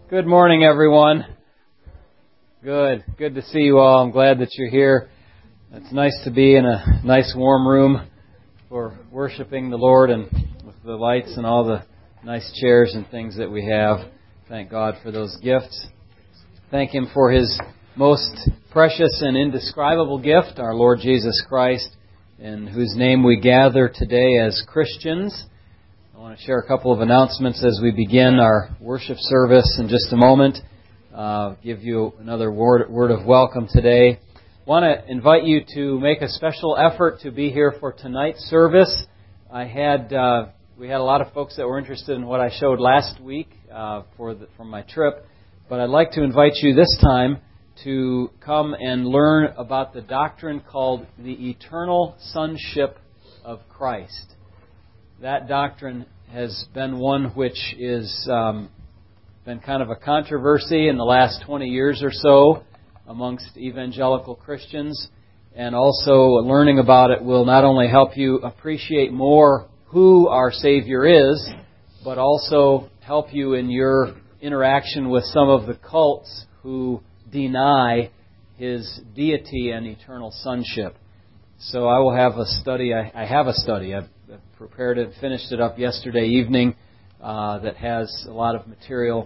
Good morning, everyone. Good to see you all. I'm glad that you're here. It's nice to be in a nice warm room for worshiping the Lord, and with the lights and all the nice chairs and things that we have. Thank God for those gifts. Thank Him for His most precious and indescribable gift, our Lord Jesus Christ, in whose name we gather today as Christians. I want to share a couple of announcements as we begin our worship service in just a moment. Give you another word of welcome today. I want to invite you to make a special effort to be here for tonight's service. We had a lot of folks that were interested in what I showed last week from my trip, but I'd like to invite you this time to come and learn about the doctrine called the eternal sonship of Christ. That doctrine has been one which is been kind of a controversy in the last 20 years or so amongst evangelical Christians, and also learning about it will not only help you appreciate more who our Savior is, but also help you in your interaction with some of the cults who deny His deity and eternal sonship. So I will have a study. I have a study. I've prepared it, finished it up yesterday evening that has a lot of material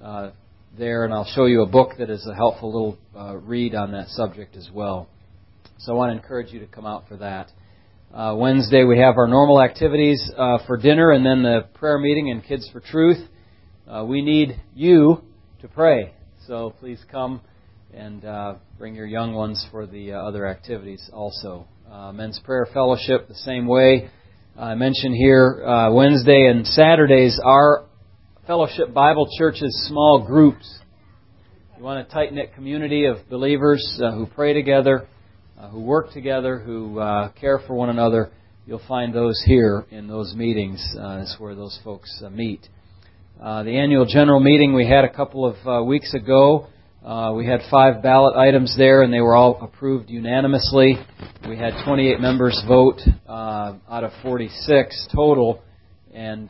there, and I'll show you a book that is a helpful little read on that subject as well. So I want to encourage you to come out for that. Wednesday we have our normal activities for dinner, and then the prayer meeting and Kids for Truth. We need you to pray, so please come and bring your young ones for the other activities also. Men's Prayer Fellowship the same way. I mentioned here Wednesday and Saturdays are Fellowship Bible Church's small groups. You want a tight-knit community of believers who pray together, who work together, who care for one another. You'll find those here in those meetings. That's where those folks meet. The annual general meeting we had a couple of weeks ago. We had 5 ballot items there, and they were all approved unanimously. We had 28 members vote out of 46 total, and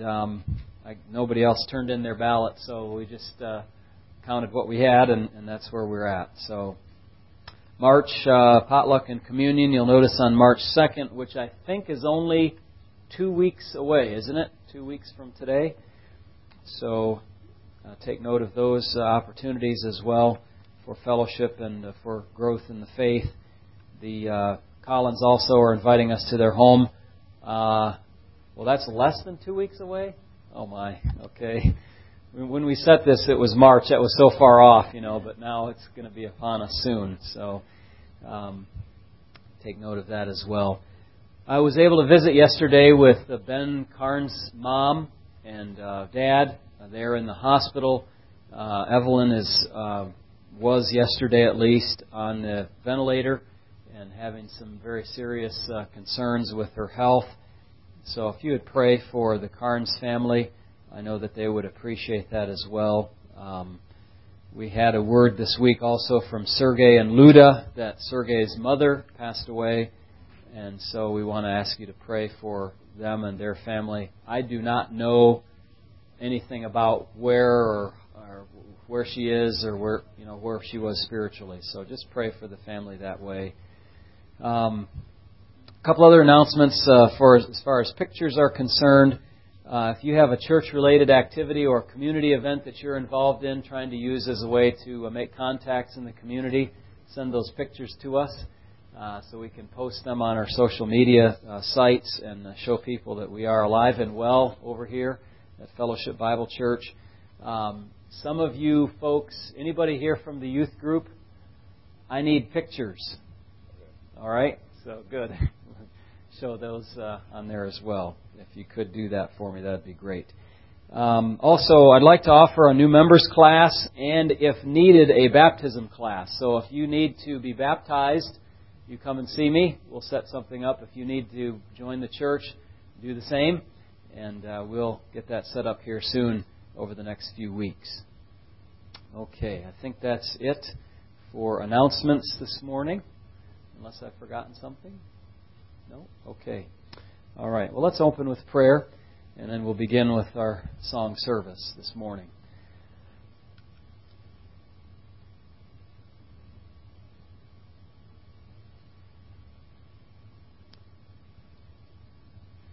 nobody else turned in their ballot, so we just counted what we had, and that's where we're at. So March, potluck and communion, you'll notice on March 2nd, which I think is only 2 weeks away, isn't it? 2 weeks from today. So take note of those opportunities as well for fellowship and for growth in the faith. The Collins also are inviting us to their home. Well, that's less than 2 weeks away? Oh my, okay. When we set this, it was March. That was so far off, but now it's going to be upon us soon. So take note of that as well. I was able to visit yesterday with Ben Carnes' mom and dad. They're in the hospital. Evelyn was yesterday at least on the ventilator and having some very serious concerns with her health. So if you would pray for the Carnes family, I know that they would appreciate that as well. We had a word this week also from Sergei and Luda that Sergei's mother passed away, and so we want to ask you to pray for them and their family. I do not know anything about where she is or where she was spiritually. So just pray for the family that way. A couple other announcements as far as pictures are concerned. If you have a church-related activity or community event that you're involved in, trying to use as a way to make contacts in the community, send those pictures to us so we can post them on our social media sites and show people that we are alive and well over here at Fellowship Bible Church. Some of you folks, anybody here from the youth group? I need pictures. All right? So good. Show those on there as well. If you could do that for me, that would be great. Also, I'd like to offer a new members class and, if needed, a baptism class. So if you need to be baptized, you come and see me. We'll set something up. If you need to join the church, do the same. And we'll get that set up here soon over the next few weeks. Okay, I think that's it for announcements this morning. Unless I've forgotten something? No? Okay. All right. Well, let's open with prayer, and then we'll begin with our song service this morning.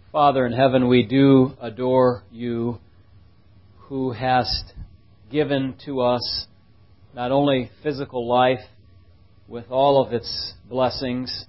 Father in heaven, we do adore you, who hast given to us not only physical life with all of its blessings,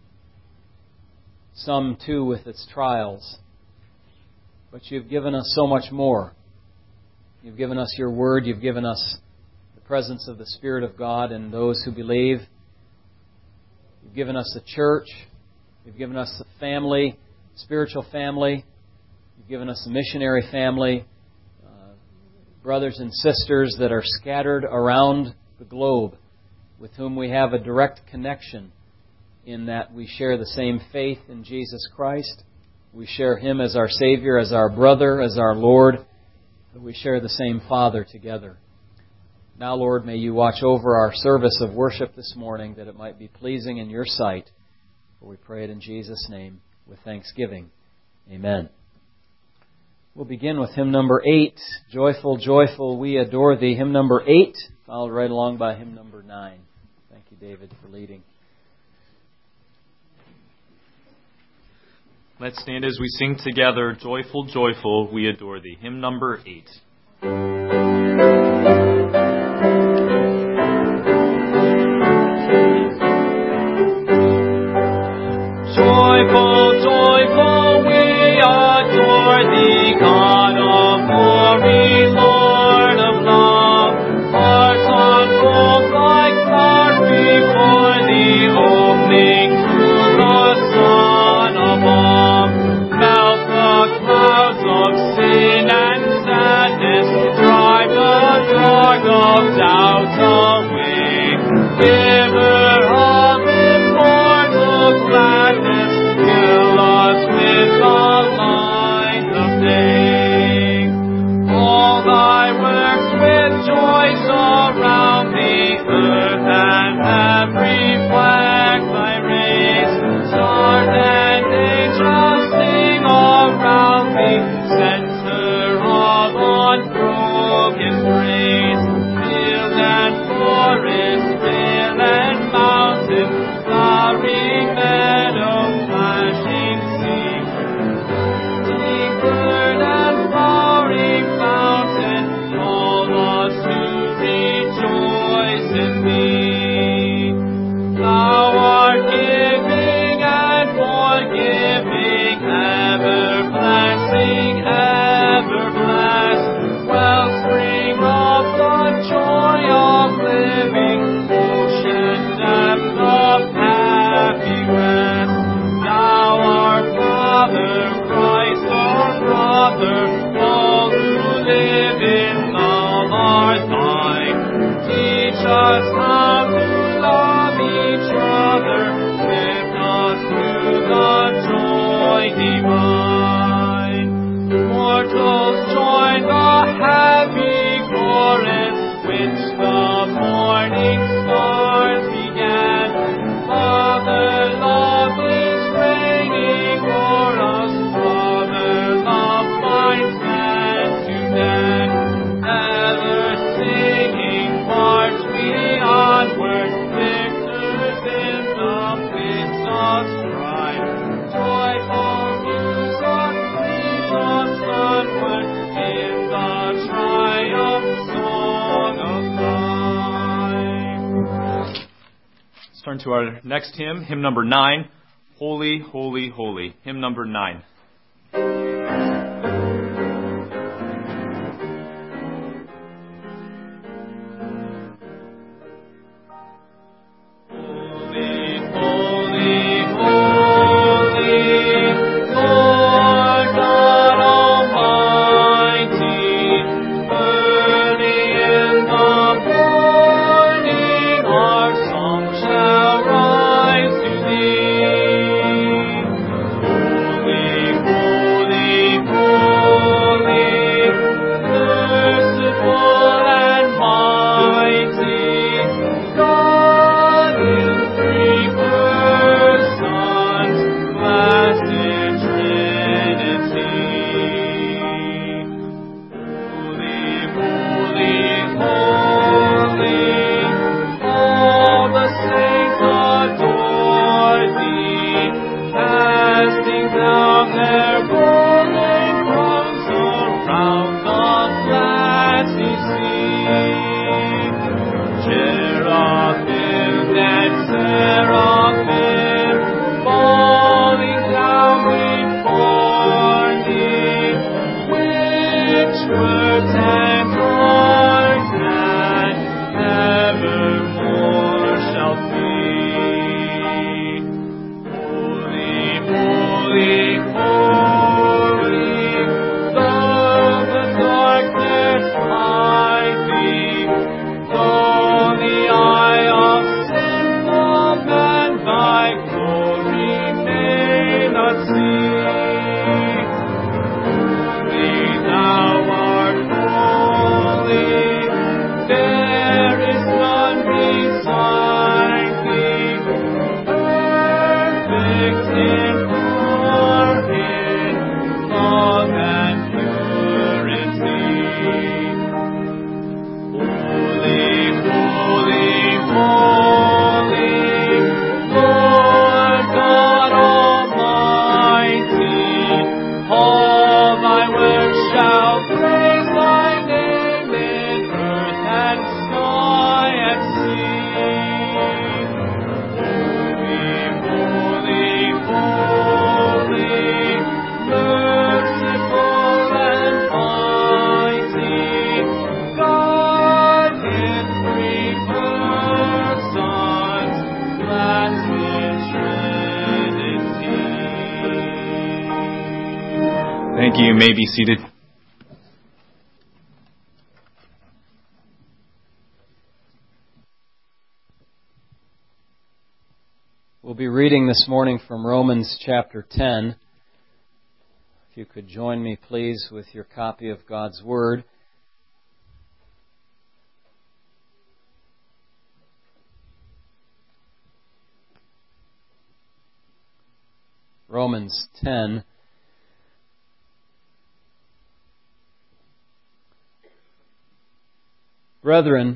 some too with its trials, but you've given us so much more. You've given us your word. You've given us the presence of the Spirit of God in those who believe. You've given us a church. You've given us a family, spiritual family. You've given us a missionary family, brothers and sisters that are scattered around the globe, with whom we have a direct connection in that we share the same faith in Jesus Christ. We share Him as our Savior, as our brother, as our Lord. We share the same Father together. Now, Lord, may you watch over our service of worship this morning, that it might be pleasing in your sight. For we pray it in Jesus' name with thanksgiving. Amen. We'll begin with hymn number 8, Joyful, Joyful, We Adore Thee. Hymn number 8, followed right along by hymn number 9. Thank you, David, for leading. Let's stand as we sing together, Joyful, Joyful, We Adore Thee. Hymn number 8. Joyful, joyful, we adore Thee, God of glory, Lord of love. Hearts unfold like clouds before Thee, opening to the sun above. Melt the clouds of sin and sadness, drive the dark of doubt away. Giver of immortal gladness, fill us with the light of day. All Thy works with joy surround Thee, earth and heaven reflect Thy rays. Stars and angels sing around Thee, center of unbroken praise. Field and forest, hill and mountain, flowering meadow, flashing sea. Sing bird and flowering fountain, call us to rejoice in Thee. Thou art giving and forgiving, ever blessing, ever blessed. Wellspring of the joy of living, ocean depth of happy rest. Thou art Father, Christ our brother, all who live in love are Thine. Teach us how to love each other, lift us through the joy divine. Mortals join the happy chorus, which the morning stars began. Father love is reigning for us, Father love binds man to man. Ever singing march we onward, victors in the midst of strife. Joyful music leads us onward in the triumph song of life. Let's turn to our next hymn, hymn number 9, Holy, Holy, Holy. Hymn number 9. Holy, holy, holy, Lord God Almighty. Early in the morning our song shall rise to Thee. Holy, You may be seated. We'll be reading this morning from Romans chapter 10. If you could join me, please, with your copy of God's Word. Romans 10. Brethren,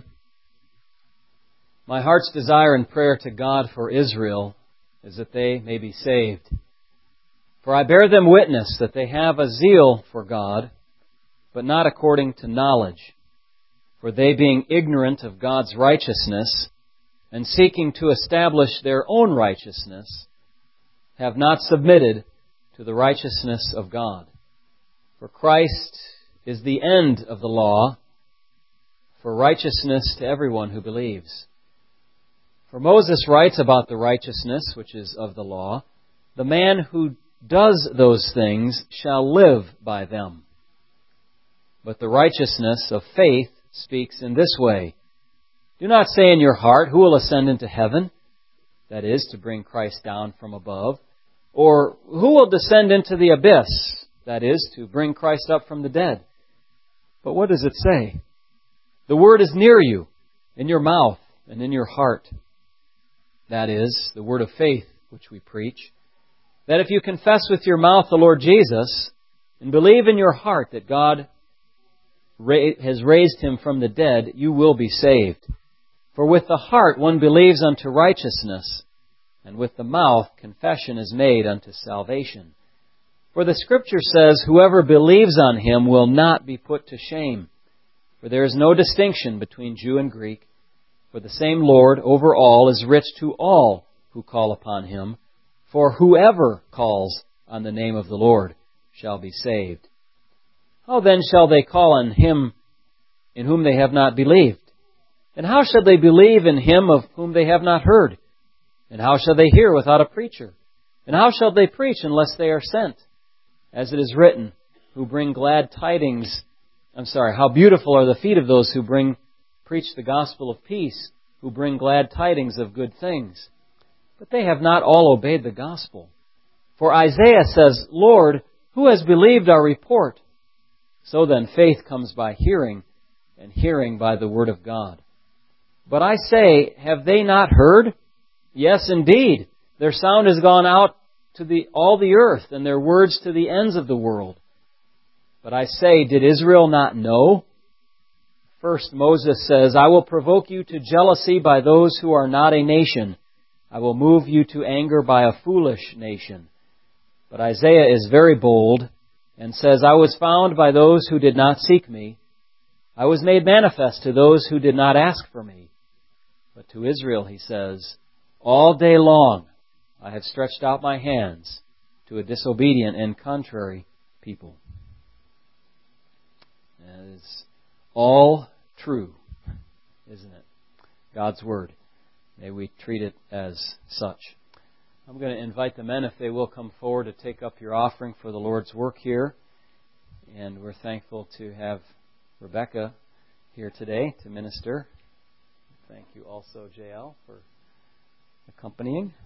my heart's desire and prayer to God for Israel is that they may be saved. For I bear them witness that they have a zeal for God, but not according to knowledge. For they, being ignorant of God's righteousness, and seeking to establish their own righteousness, have not submitted to the righteousness of God. For Christ is the end of the law, for righteousness to everyone who believes. For Moses writes about the righteousness which is of the law, the man who does those things shall live by them. But the righteousness of faith speaks in this way, do not say in your heart, who will ascend into heaven? That is, to bring Christ down from above. Or who will descend into the abyss? That is, to bring Christ up from the dead. But what does it say? The word is near you, in your mouth and in your heart. That is, the word of faith which we preach, that if you confess with your mouth the Lord Jesus, and believe in your heart that God has raised Him from the dead, you will be saved. For with the heart one believes unto righteousness, and with the mouth confession is made unto salvation. For the Scripture says, whoever believes on Him will not be put to shame. For there is no distinction between Jew and Greek, for the same Lord over all is rich to all who call upon Him. For whoever calls on the name of the Lord shall be saved. How then shall they call on Him in whom they have not believed? And how shall they believe in Him of whom they have not heard? And how shall they hear without a preacher? And how shall they preach unless they are sent? As it is written, how beautiful are the feet of those who preach the gospel of peace, who bring glad tidings of good things. But they have not all obeyed the gospel. For Isaiah says, Lord, who has believed our report? So then faith comes by hearing, and hearing by the word of God. But I say, have they not heard? Yes, indeed. Their sound has gone out to all the earth, and their words to the ends of the world. But I say, did Israel not know? First, Moses says, I will provoke you to jealousy by those who are not a nation. I will move you to anger by a foolish nation. But Isaiah is very bold and says, I was found by those who did not seek me. I was made manifest to those who did not ask for me. But to Israel, he says, all day long I have stretched out my hands to a disobedient and contrary people. That is all true, isn't it? God's Word. May we treat it as such. I'm going to invite the men, if they will, come forward to take up your offering for the Lord's work here. And we're thankful to have Rebecca here today to minister. Thank you also, JL, for accompanying.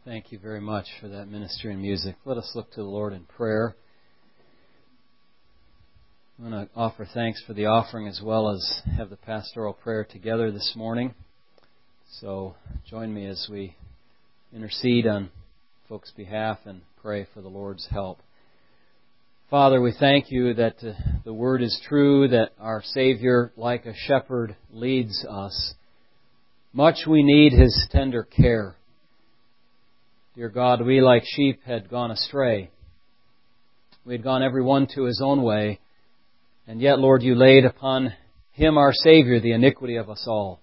Thank you very much for that ministry and music. Let us look to the Lord in prayer. I'm going to offer thanks for the offering as well as have the pastoral prayer together this morning. So join me as we intercede on folks' behalf and pray for the Lord's help. Father, we thank you that the Word is true, that our Savior, like a shepherd, leads us. Much we need His tender care. Dear God, we like sheep had gone astray. We had gone every one to his own way, and yet, Lord, you laid upon Him, our Savior, the iniquity of us all.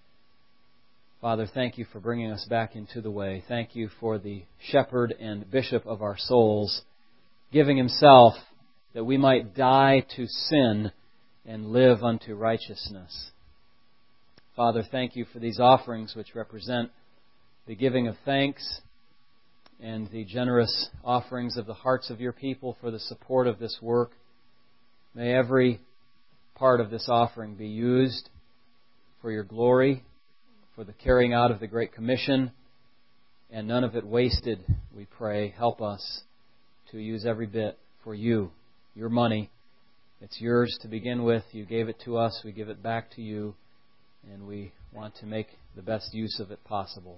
Father, thank you for bringing us back into the way. Thank you for the shepherd and bishop of our souls, giving Himself that we might die to sin and live unto righteousness. Father, thank you for these offerings which represent the giving of thanks and the generous offerings of the hearts of your people for the support of this work. May every part of this offering be used for your glory, for the carrying out of the Great Commission, and none of it wasted, we pray. Help us to use every bit for you, your money. It's yours to begin with. You gave it to us. We give it back to you, and we want to make the best use of it possible.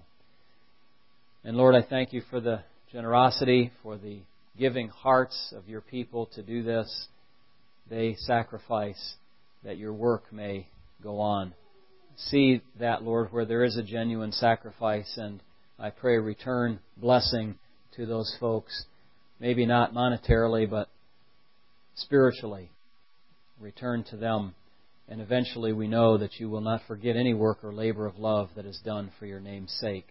And Lord, I thank you for the generosity, for the giving hearts of your people to do this. They sacrifice that your work may go on. See that, Lord, where there is a genuine sacrifice, and I pray return blessing to those folks, maybe not monetarily, but spiritually. Return to them, and eventually we know that you will not forget any work or labor of love that is done for your name's sake.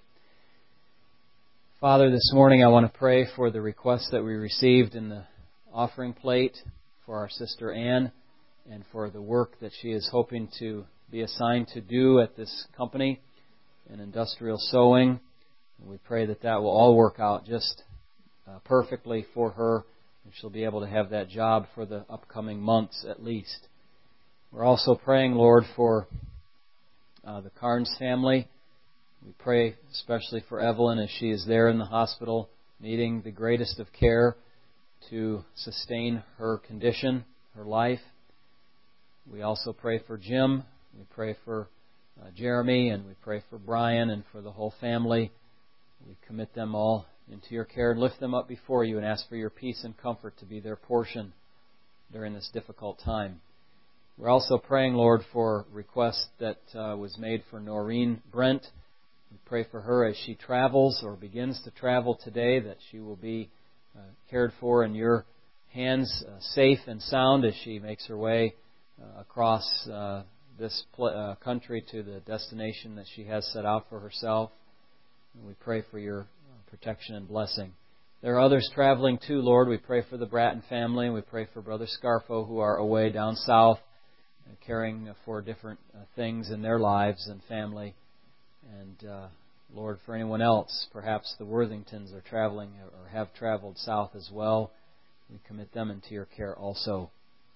Father, this morning I want to pray for the request that we received in the offering plate for our sister Ann and for the work that she is hoping to be assigned to do at this company in industrial sewing. And we pray that that will all work out just perfectly for her, and she'll be able to have that job for the upcoming months at least. We're also praying, Lord, for the Carnes family. We pray especially for Evelyn as she is there in the hospital, needing the greatest of care to sustain her condition, her life. We also pray for Jim. We pray for Jeremy, and we pray for Brian and for the whole family. We commit them all into your care and lift them up before you and ask for your peace and comfort to be their portion during this difficult time. We're also praying, Lord, for a request that was made for Noreen Brent. We pray for her as she travels or begins to travel today, that she will be cared for in your hands, safe and sound as she makes her way across this country to the destination that she has set out for herself. And we pray for your protection and blessing. There are others traveling too, Lord. We pray for the Bratton family, and we pray for Brother Scarfo, who are away down south, caring for different things in their lives and family. And Lord, for anyone else, perhaps the Worthingtons are traveling or have traveled south as well. We commit them into your care also.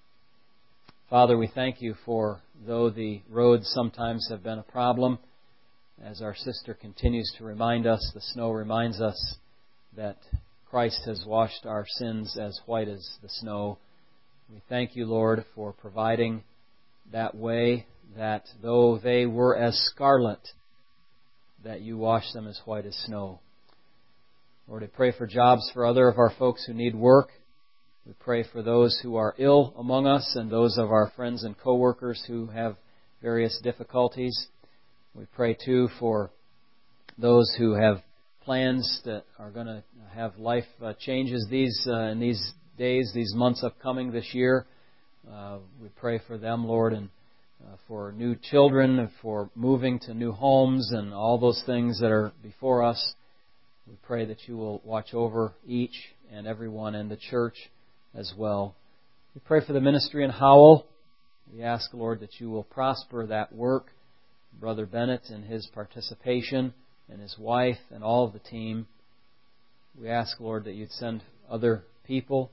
Father, we thank you for, though the roads sometimes have been a problem, as our sister continues to remind us, the snow reminds us that Christ has washed our sins as white as the snow. We thank you, Lord, for providing that way, that though they were as scarlet, that you wash them as white as snow. Lord, I pray for jobs for other of our folks who need work. We pray for those who are ill among us and those of our friends and co-workers who have various difficulties. We pray, too, for those who have plans that are going to have life changes in these days, these months upcoming this year. We pray for them, Lord, and for new children, for moving to new homes and all those things that are before us. We pray that you will watch over each and everyone in the church as well. We pray for the ministry in Howell. We ask, Lord, that you will prosper that work. Brother Bennett and his participation, and his wife and all of the team. We ask, Lord, that you'd send other people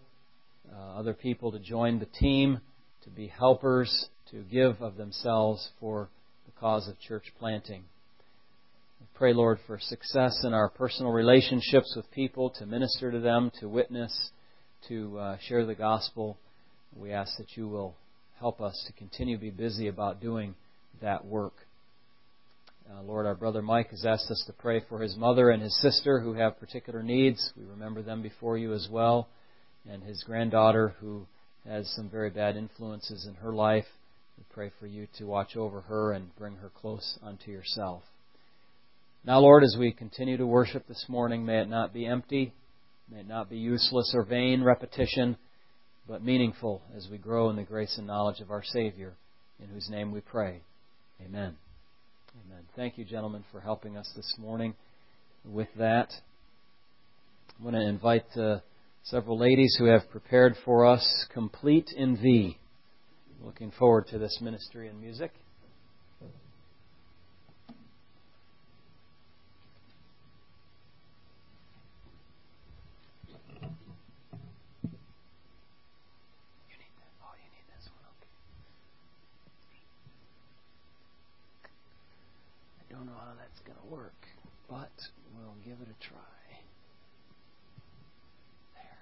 to join the team, to be helpers, to give of themselves for the cause of church planting. We Pray, Lord, for success in our personal relationships with people, to minister to them, to witness, to share the gospel. We ask that you will help us to continue to be busy about doing that work. Lord, our brother Mike has asked us to pray for his mother and his sister who have particular needs. We remember them before you as well. And his granddaughter who has some very bad influences in her life. We pray for you to watch over her and bring her close unto yourself. Now, Lord, as we continue to worship this morning, may it not be empty, may it not be useless or vain repetition, but meaningful as we grow in the grace and knowledge of our Savior, in whose name we pray. Amen. Amen. Thank you, gentlemen, for helping us this morning with that. I'm going to invite several ladies who have prepared for us Complete in Thee. Looking forward to this ministry and music. Work, but we'll give it a try. There.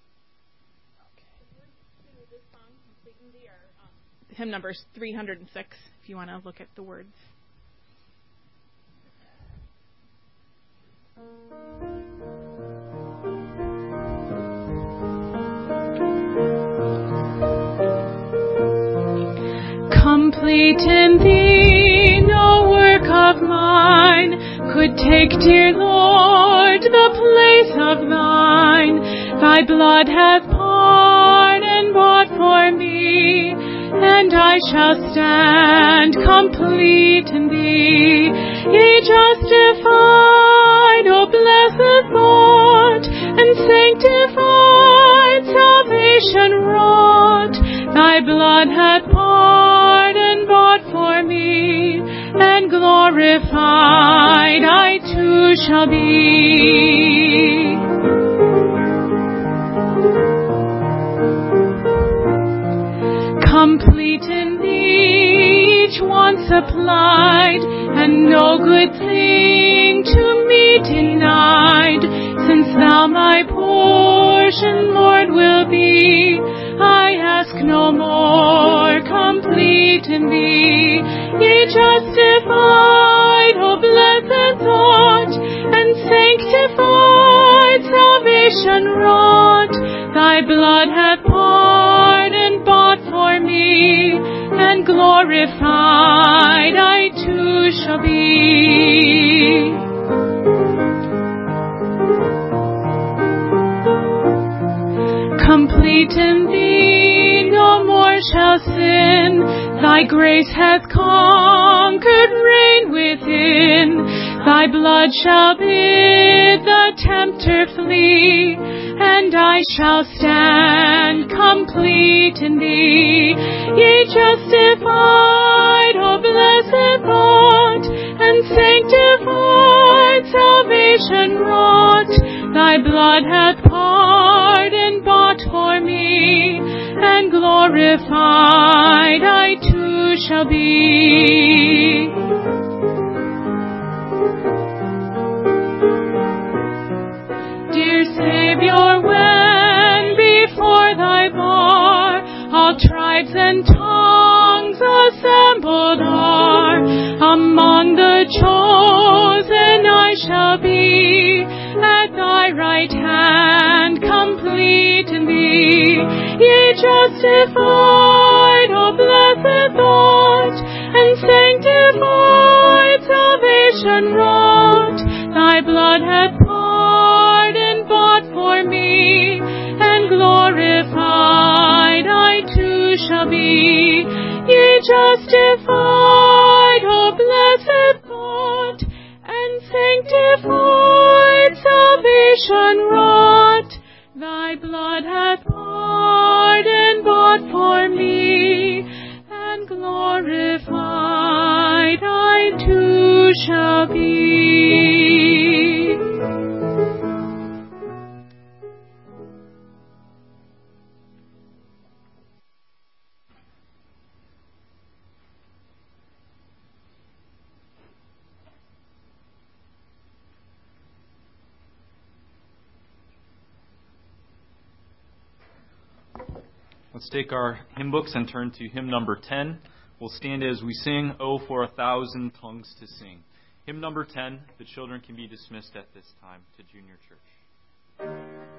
Okay. This song, Complete in Thee, or hymn number 306, if you want to look at the words. Complete in Thee, no work of mine could take, dear Lord, the place of Thine. Thy blood hath pardon bought for me, and I shall stand complete in Thee. Yea, justified, O blessed thought, and sanctified, salvation wrought. Thy blood hath pardon bought for me, and glorified I too shall be. Complete in Thee, each one supplied, and no good thing to me denied. Since Thou my portion, Lord, will be, I ask no more. Complete in Thee, Yea, justified, O blessed thought, and sanctified, salvation wrought. Thy blood hath pardon bought for me, and glorified I too shall be. Complete in Thee, no more shall sin. Thy grace hath conquered reign within. Thy blood shall bid the tempter flee, and I shall stand complete in Thee. Yea, justified, O blessed thought, and sanctified, salvation wrought. Thy blood hath pardon bought for me, and glorified I too shall be. Dear Savior, when before Thy bar all tribes and tongues assembled are, among the chosen I shall be, at Thy right hand, complete in Thee. Yea, justified, O blessed thought, and sanctified, salvation wrought. Thy blood hath pardon bought for me, and glorified I too shall be. Yea, justified, O blessed thought, and sanctified, salvation wrought. Thy blood hath pardon bought for me, and glorified I too shall be. Let's take our hymn books and turn to hymn number 10. We'll stand as we sing, "Oh, for 1,000 tongues to sing." Hymn number 10, the children can be dismissed at this time to junior church.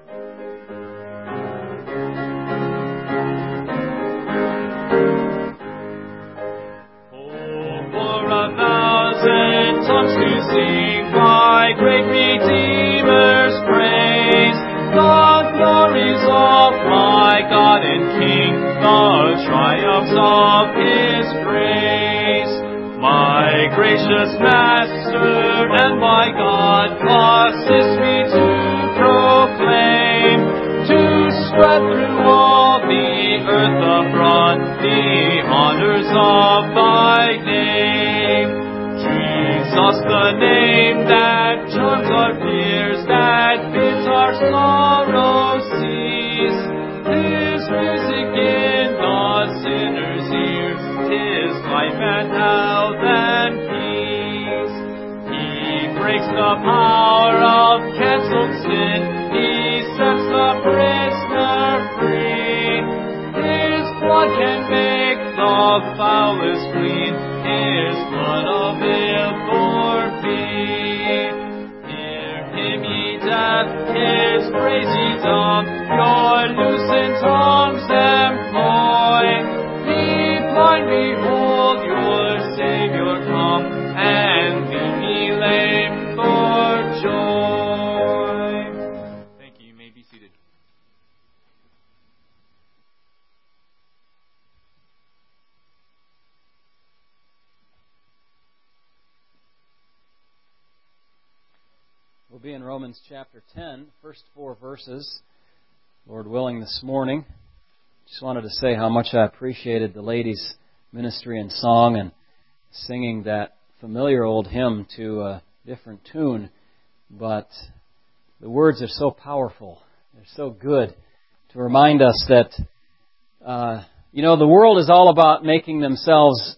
Oh, for 1,000 tongues to sing my great Redeemer's praise, the glories of my God and King, the triumphs of His grace. My gracious Master and my God, assist me to proclaim, to spread through all the earth abroad the honors of Thy name. Jesus, the name that charms our fears, that bids our sorrows cease. His music in the sinner's ear, His life and health and peace. He breaks the power of cancelled sin, He sets the prisoner free. His blood can make the foulest clean, His blood availeth for me. Hear Him, ye deaf, His praise ye dumb, your loosened tongues employ. Ye blind, behold your Savior come, and lead ye lame for joy. Thank you. You may be seated. We'll be in Romans chapter 10, first 4 verses, Lord willing, this morning. Just wanted to say how much I appreciated the ladies' ministry and song and singing that familiar old hymn to a different tune. But the words are so powerful. They're so good to remind us that, the world is all about making themselves,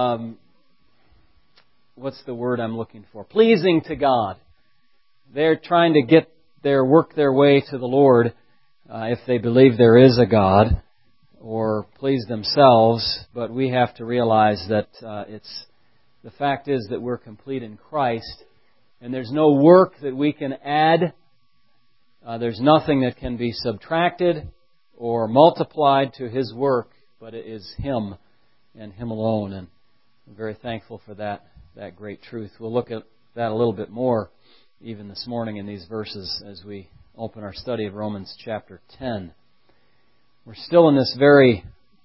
what's the word I'm looking for? Pleasing to God. They're trying to work their way to the Lord, if they believe there is a God, or please themselves. But we have to realize that the fact is that we're complete in Christ, and there's no work that we can add. There's nothing that can be subtracted or multiplied to His work, but it is Him and Him alone. And I'm very thankful for that great truth. We'll look at that a little bit more even this morning in these verses as we open our study of Romans chapter 10. We're still in this very,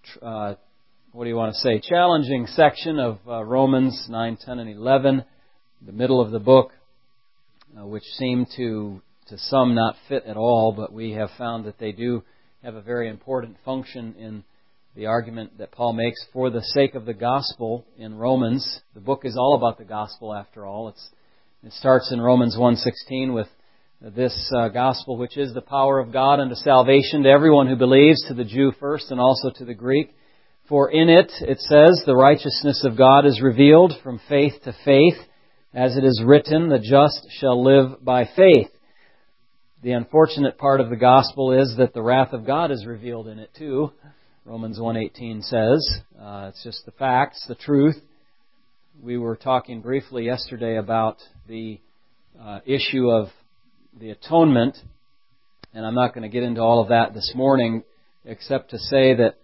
challenging section of Romans 9, 10, and 11, the middle of the book, which seem to some not fit at all, but we have found that they do have a very important function in the argument that Paul makes for the sake of the gospel in Romans. The book is all about the gospel, after all. It starts in Romans 1:16 with this gospel, which is the power of God unto salvation to everyone who believes, to the Jew first and also to the Greek. For in it says, the righteousness of God is revealed from faith to faith, as it is written, the just shall live by faith. The unfortunate part of the gospel is that the wrath of God is revealed in it too. Romans 1:18 says, it's just the facts, the truth. We were talking briefly yesterday about the issue of the atonement, and I'm not going to get into all of that this morning, except to say that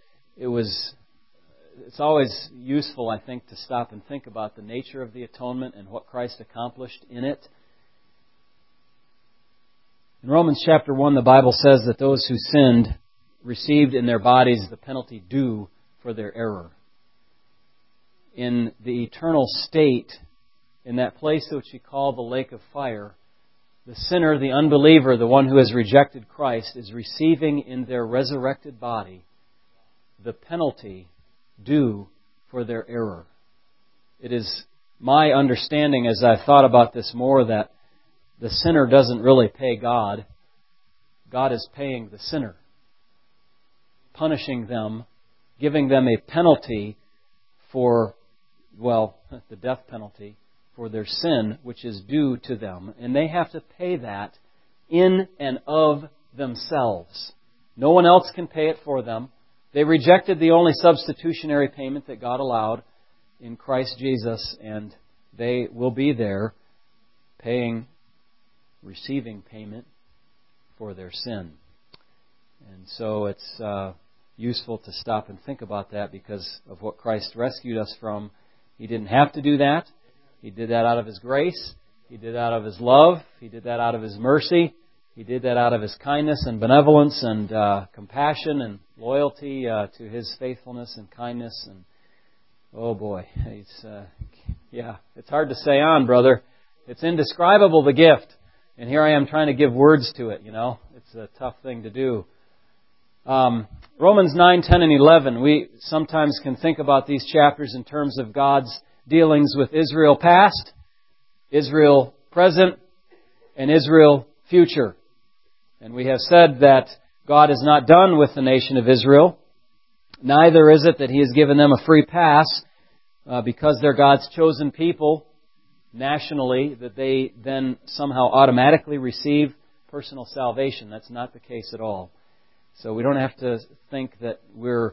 it's always useful, I think, to stop and think about the nature of the atonement and what Christ accomplished in it. In Romans chapter 1, the Bible says that those who sinned received in their bodies the penalty due for their error. In the eternal state, in that place which you call the lake of fire, the sinner, the unbeliever, the one who has rejected Christ, is receiving in their resurrected body the penalty due for their error. It is my understanding, as I've thought about this more, that the sinner doesn't really pay God. God is paying the sinner, punishing them, giving them a penalty for, the death penalty for their sin, which is due to them. And they have to pay that in and of themselves. No one else can pay it for them. They rejected the only substitutionary payment that God allowed in Christ Jesus, and they will be there receiving payment for their sin. And so it's useful to stop and think about that because of what Christ rescued us from. He didn't have to do that. He did that out of His grace. He did that out of His love. He did that out of His mercy. He did that out of His kindness and benevolence and compassion and loyalty to His faithfulness and kindness. And oh boy, it's hard to say on, brother. It's indescribable, the gift. And here I am trying to give words to it, It's a tough thing to do. Romans 9, 10, and 11, we sometimes can think about these chapters in terms of God's dealings with Israel past, Israel present, and Israel future. And we have said that God is not done with the nation of Israel. Neither is it that He has given them a free pass because they're God's chosen people nationally, that they then somehow automatically receive personal salvation. That's not the case at all. So we don't have to think that we're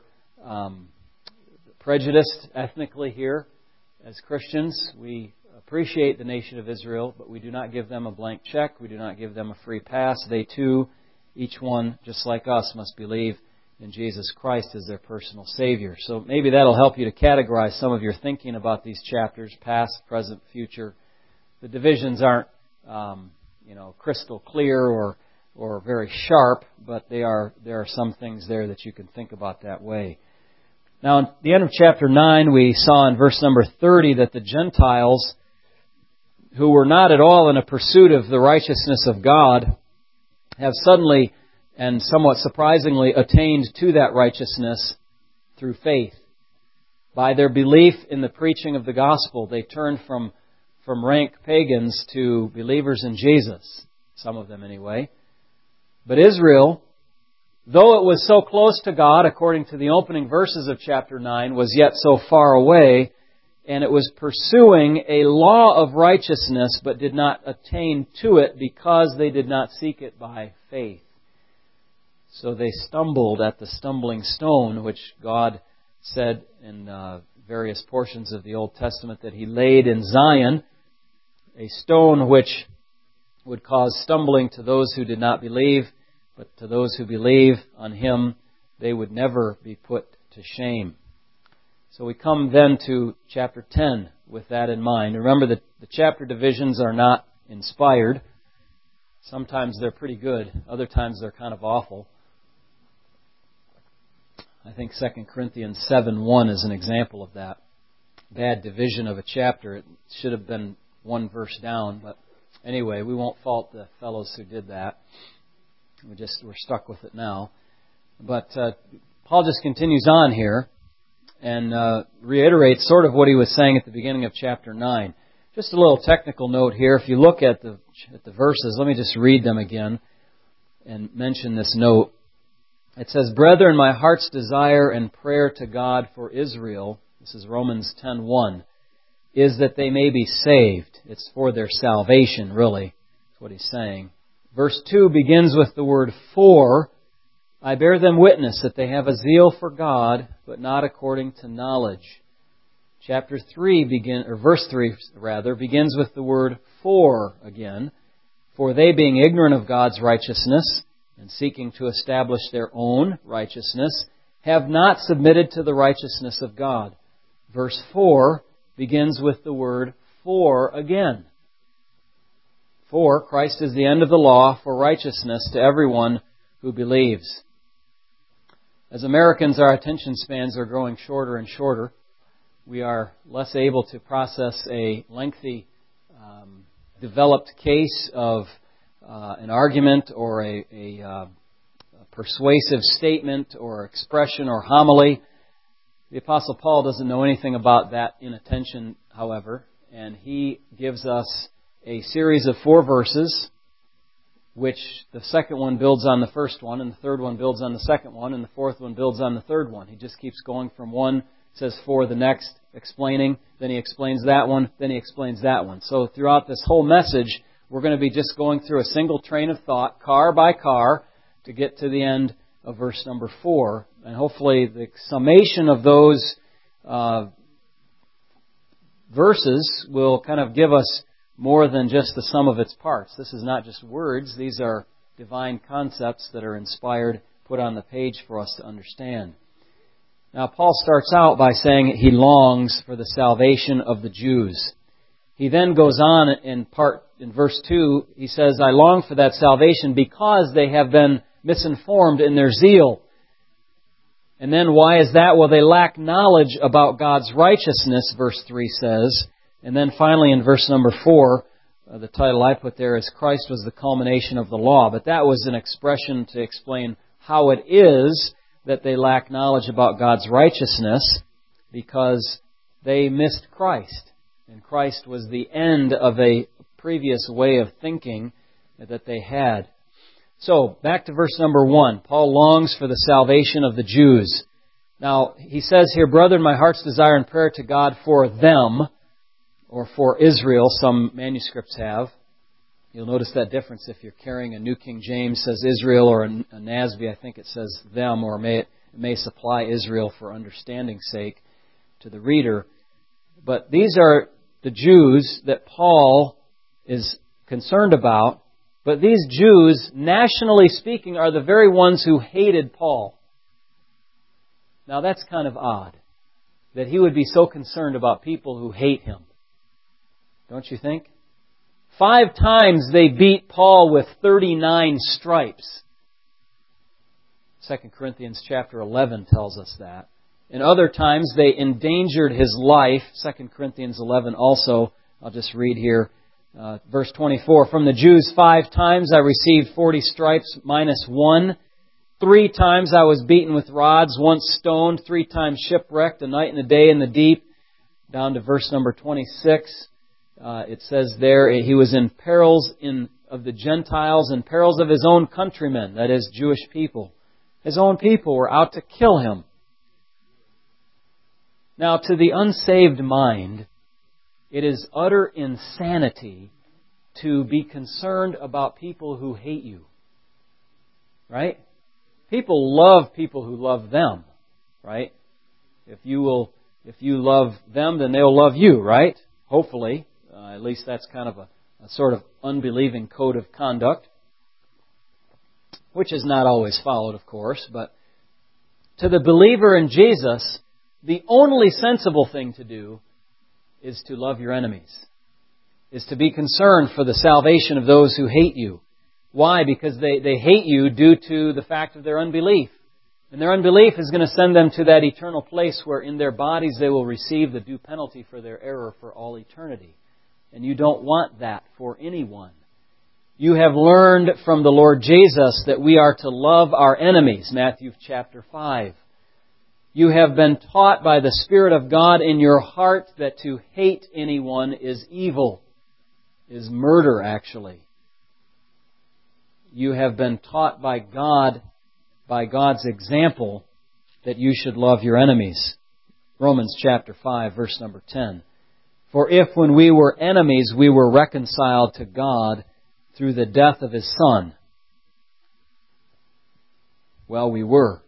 prejudiced ethnically here as Christians. We appreciate the nation of Israel, but we do not give them a blank check. We do not give them a free pass. They too, each one, just like us, must believe in Jesus Christ as their personal Savior. So maybe that'll help you to categorize some of your thinking about these chapters, past, present, future. The divisions aren't, crystal clear or very sharp, but there are some things there that you can think about that way. Now, at the end of chapter 9, we saw in verse number 30 that the Gentiles, who were not at all in a pursuit of the righteousness of God, have suddenly and somewhat surprisingly attained to that righteousness through faith. By their belief in the preaching of the gospel, they turned from rank pagans to believers in Jesus, some of them anyway. But Israel, though it was so close to God, according to the opening verses of chapter 9, was yet so far away, and it was pursuing a law of righteousness, but did not attain to it because they did not seek it by faith. So they stumbled at the stumbling stone, which God said in various portions of the Old Testament that He laid in Zion, a stone which would cause stumbling to those who did not believe, but to those who believe on Him, they would never be put to shame. So we come then to chapter 10 with that in mind. Remember that the chapter divisions are not inspired. Sometimes they're pretty good. Other times they're kind of awful. I think 2 Corinthians 7:1 is an example of that. Bad division of a chapter. It should have been one verse down. But anyway, we won't fault the fellows who did that. We're stuck with it now. But Paul just continues on here and reiterates sort of what he was saying at the beginning of chapter 9. Just a little technical note here. If you look at the verses, let me just read them again and mention this note. It says, "Brethren, my heart's desire and prayer to God for Israel," this is Romans 10:1, "is that they may be saved." It's for their salvation, really. That's what he's saying. Verse 2 begins with the word "for." "I bear them witness that they have a zeal for God, but not according to knowledge." Verse 3 begins with the word "for" again. "For they, being ignorant of God's righteousness, and seeking to establish their own righteousness, have not submitted to the righteousness of God." Verse 4 begins with the word "for" again. "For Christ is the end of the law for righteousness to everyone who believes." As Americans, our attention spans are growing shorter and shorter. We are less able to process a lengthy, developed case of an argument or a persuasive statement or expression or homily. The Apostle Paul doesn't know anything about that inattention, however, and he gives us a series of 4 verses, which the second one builds on the first one, and the third one builds on the second one, and the fourth one builds on the third one. He just keeps going from one, says "for" the next, explaining, then he explains that one, then he explains that one. So throughout this whole message, we're going to be just going through a single train of thought, car by car, to get to the end of verse number 4. And hopefully the summation of those verses will kind of give us more than just the sum of its parts. This is not just words. These are divine concepts that are inspired, put on the page for us to understand. Now, Paul starts out by saying he longs for the salvation of the Jews. He then goes on in verse 2, he says, I long for that salvation because they have been misinformed in their zeal. And then why is that? Well, they lack knowledge about God's righteousness, verse 3 says. And then finally in verse number 4, the title I put there is Christ was the culmination of the law. But that was an expression to explain how it is that they lack knowledge about God's righteousness, because they missed Christ. And Christ was the end of a previous way of thinking that they had. So, back to verse number 1. Paul longs for the salvation of the Jews. Now, he says here, Brethren, my heart's desire and prayer to God for them, or for Israel, some manuscripts have. You'll notice that difference if you're carrying a New King James, says Israel, or a NASB, I think it says them, or it may supply Israel for understanding's sake to the reader. But these are the Jews that Paul is concerned about. But these Jews, nationally speaking, are the very ones who hated Paul. Now that's kind of odd, that he would be so concerned about people who hate him. Don't you think? 5 times they beat Paul with 39 stripes. 2 Corinthians chapter 11 tells us that. And other times they endangered his life. 2 Corinthians 11 also, I'll just read here, verse 24. From the Jews 5 times I received 40 stripes minus 1. 3 times I was beaten with rods, once stoned, 3 times shipwrecked, a night and a day in the deep. Down to verse number 26. It says there, he was in perils of the Gentiles and perils of his own countrymen, that is, Jewish people. His own people were out to kill him. Now, to the unsaved mind, it is utter insanity to be concerned about people who hate you. Right? People love people who love them. Right? If you love them, then they'll love you, right? Hopefully. At least that's kind of a sort of unbelieving code of conduct, which is not always followed, of course. But to the believer in Jesus, the only sensible thing to do is to love your enemies, is to be concerned for the salvation of those who hate you. Why? Because they hate you due to the fact of their unbelief. And their unbelief is going to send them to that eternal place where in their bodies they will receive the due penalty for their error for all eternity. And you don't want that for anyone. You have learned from the Lord Jesus that we are to love our enemies, Matthew chapter 5. You have been taught by the Spirit of God in your heart that to hate anyone is evil, is murder actually. You have been taught by God, by God's example, that you should love your enemies. Romans chapter 5, verse number 10. For if when we were enemies we were reconciled to God through the death of His Son. Well, we were.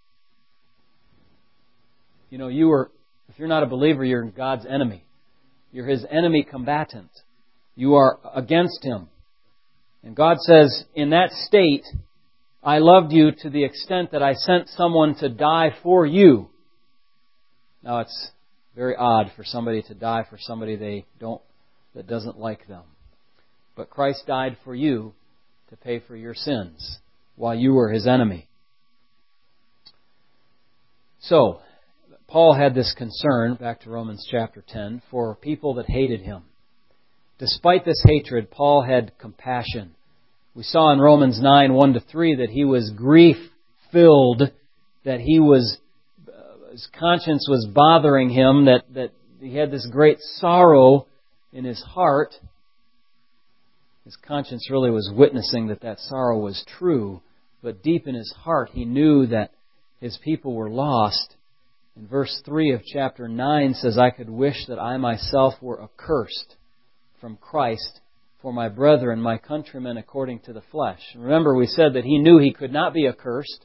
You know, if you're not a believer, you're God's enemy. You're His enemy combatant. You are against Him. And God says, in that state, I loved you to the extent that I sent someone to die for you. Now, it's very odd for somebody to die for somebody that doesn't like them. But Christ died for you to pay for your sins while you were His enemy. So, Paul had this concern, back to Romans chapter 10, for people that hated him. Despite this hatred, Paul had compassion. We saw in Romans 9, 1-3 that he was grief-filled, that his conscience was bothering him, that he had this great sorrow in his heart. His conscience really was witnessing that sorrow was true, but deep in his heart he knew that his people were lost. And verse 3 of chapter 9 says, I could wish that I myself were accursed from Christ for my brethren, my countrymen according to the flesh. And remember, we said that he knew he could not be accursed,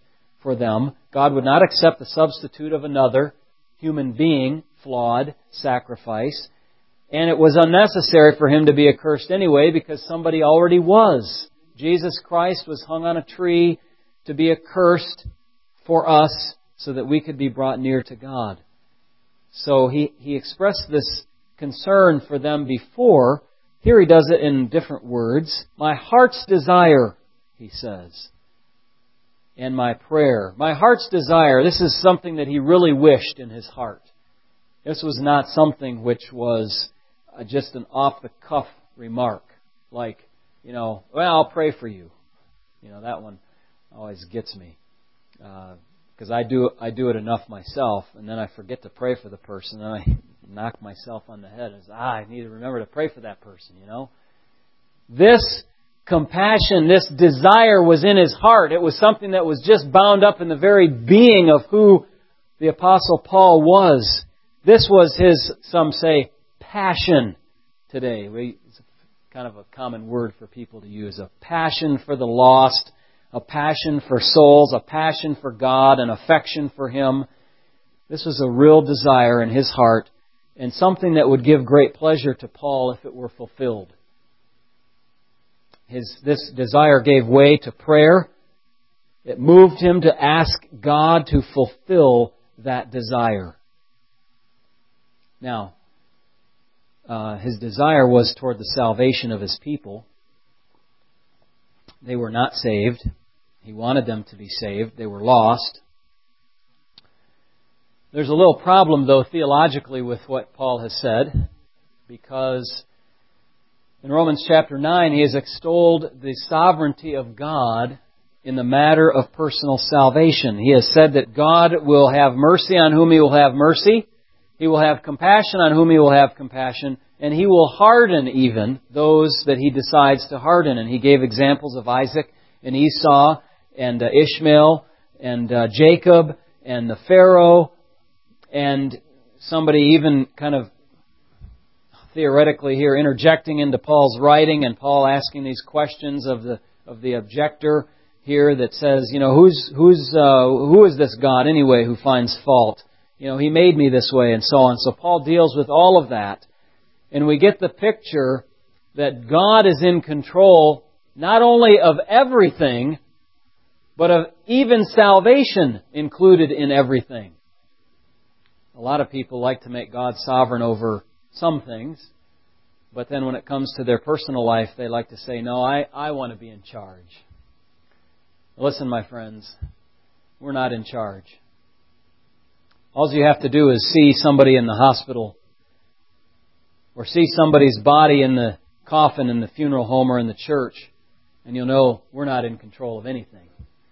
for them. God would not accept the substitute of another human being, flawed, sacrifice. And it was unnecessary for Him to be accursed anyway because somebody already was. Jesus Christ was hung on a tree to be accursed for us so that we could be brought near to God. So He expressed this concern for them before. Here He does it in different words. My heart's desire, He says, and my prayer. My heart's desire, this is something that He really wished in His heart. This was not something which was just an off-the-cuff remark. Like, well, I'll pray for you. That one always gets me. Because I do it enough myself, and then I forget to pray for the person, and I knock myself on the head. I need to remember to pray for that person, This compassion, this desire was in his heart. It was something that was just bound up in the very being of who the Apostle Paul was. This was his, some say, passion today. It's kind of a common word for people to use. A passion for the lost, a passion for souls, a passion for God, an affection for Him. This was a real desire in his heart and something that would give great pleasure to Paul if it were fulfilled. This desire gave way to prayer. It moved him to ask God to fulfill that desire. Now, his desire was toward the salvation of his people. They were not saved. He wanted them to be saved. They were lost. There's a little problem, though, theologically with what Paul has said, because in Romans chapter 9, he has extolled the sovereignty of God in the matter of personal salvation. He has said that God will have mercy on whom He will have mercy. He will have compassion on whom He will have compassion. And He will harden even those that He decides to harden. And He gave examples of Isaac and Esau and Ishmael and Jacob and the Pharaoh. And somebody even kind of theoretically here interjecting into Paul's writing and Paul asking these questions of the objector here that says, who is this God anyway who finds fault? He made me this way and so on. So Paul deals with all of that. And we get the picture that God is in control not only of everything, but of even salvation included in everything. A lot of people like to make God sovereign over some things, but then when it comes to their personal life, they like to say, no, I want to be in charge. Listen, my friends, we're not in charge. All you have to do is see somebody in the hospital or see somebody's body in the coffin in the funeral home or in the church, and you'll know we're not in control of anything.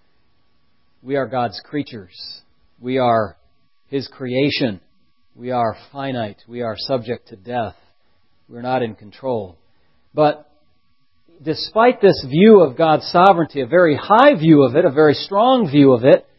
We are God's creatures. We are His creation. We are finite. We are subject to death. We're not in control. But despite this view of God's sovereignty, a very high view of it, a very strong view of it,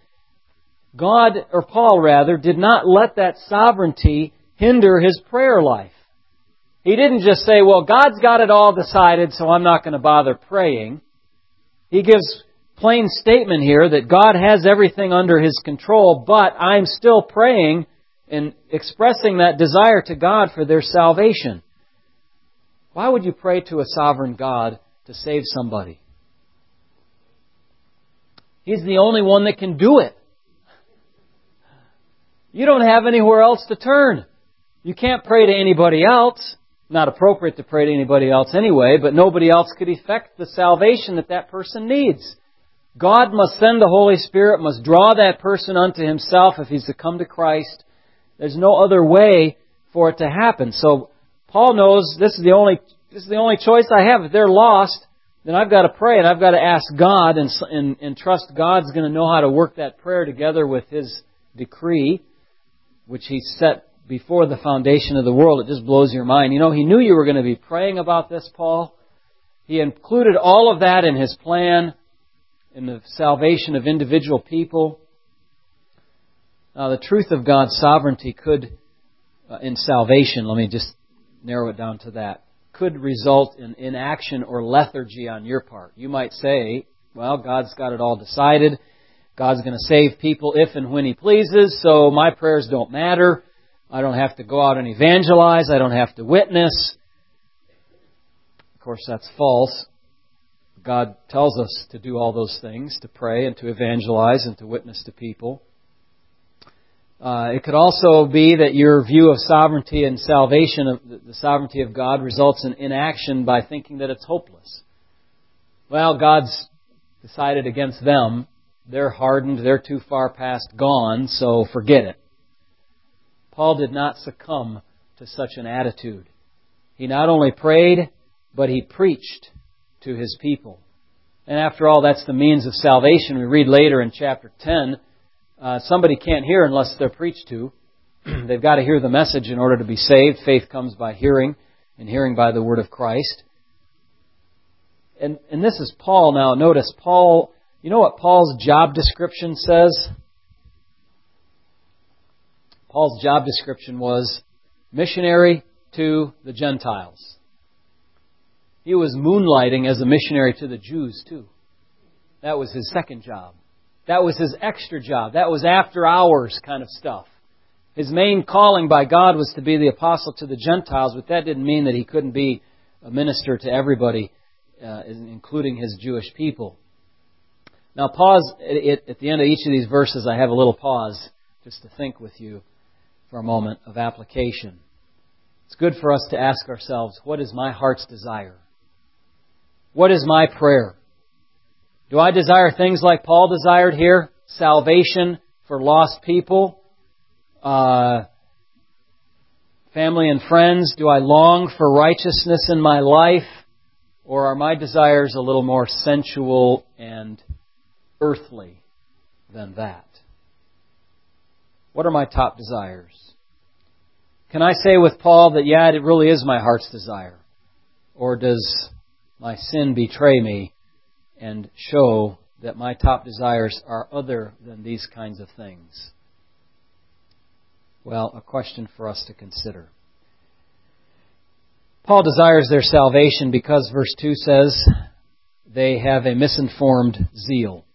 Paul rather, did not let that sovereignty hinder his prayer life. He didn't just say, well, God's got it all decided, so I'm not going to bother praying. He gives plain statement here that God has everything under His control, but I'm still praying and expressing that desire to God for their salvation. Why would you pray to a sovereign God to save somebody? He's the only one that can do it. You don't have anywhere else to turn. You can't pray to anybody else. Not appropriate to pray to anybody else anyway, but nobody else could effect the salvation that person needs. God must send the Holy Spirit, must draw that person unto Himself if he's to come to Christ. There's no other way for it to happen. So Paul knows this is the only choice I have. If they're lost, then I've got to pray and I've got to ask God and trust God's going to know how to work that prayer together with His decree, which He set before the foundation of the world. It just blows your mind. He knew you were going to be praying about this, Paul. He included all of that in His plan, in the salvation of individual people. Now, the truth of God's sovereignty could, in salvation, let me just narrow it down to that, could result in inaction or lethargy on your part. You might say, well, God's got it all decided. God's going to save people if and when He pleases, so my prayers don't matter. I don't have to go out and evangelize. I don't have to witness. Of course, that's false. God tells us to do all those things, to pray and to evangelize and to witness to people. It could also be that your view of sovereignty and salvation, of the sovereignty of God, results in inaction by thinking that it's hopeless. Well, God's decided against them. They're hardened. They're too far past gone, so forget it. Paul did not succumb to such an attitude. He not only prayed, but he preached to his people. And after all, that's the means of salvation. We read later in chapter 10, somebody can't hear unless they're preached to. They've got to hear the message in order to be saved. Faith comes by hearing, and hearing by the word of Christ. And this is Paul now. Notice, Paul, you know what Paul's job description says? Paul's job description was missionary to the Gentiles. He was moonlighting as a missionary to the Jews too. That was his second job. That was his extra job. That was after hours kind of stuff. His main calling by God was to be the apostle to the Gentiles, but that didn't mean that he couldn't be a minister to everybody, including his Jewish people. Now pause, at the end of each of these verses I have a little pause just to think with you for a moment of application. It's good for us to ask ourselves, what is my heart's desire? What is my prayer? Do I desire things like Paul desired here? Salvation for lost people? Family and friends? Do I long for righteousness in my life? Or are my desires a little more sensual and earthly than that? What are my top desires? Can I say with Paul that, yeah, it really is my heart's desire? Or does my sin betray me and show that my top desires are other than these kinds of things? Well, a question for us to consider. Paul desires their salvation because verse 2 says they have a misinformed zeal.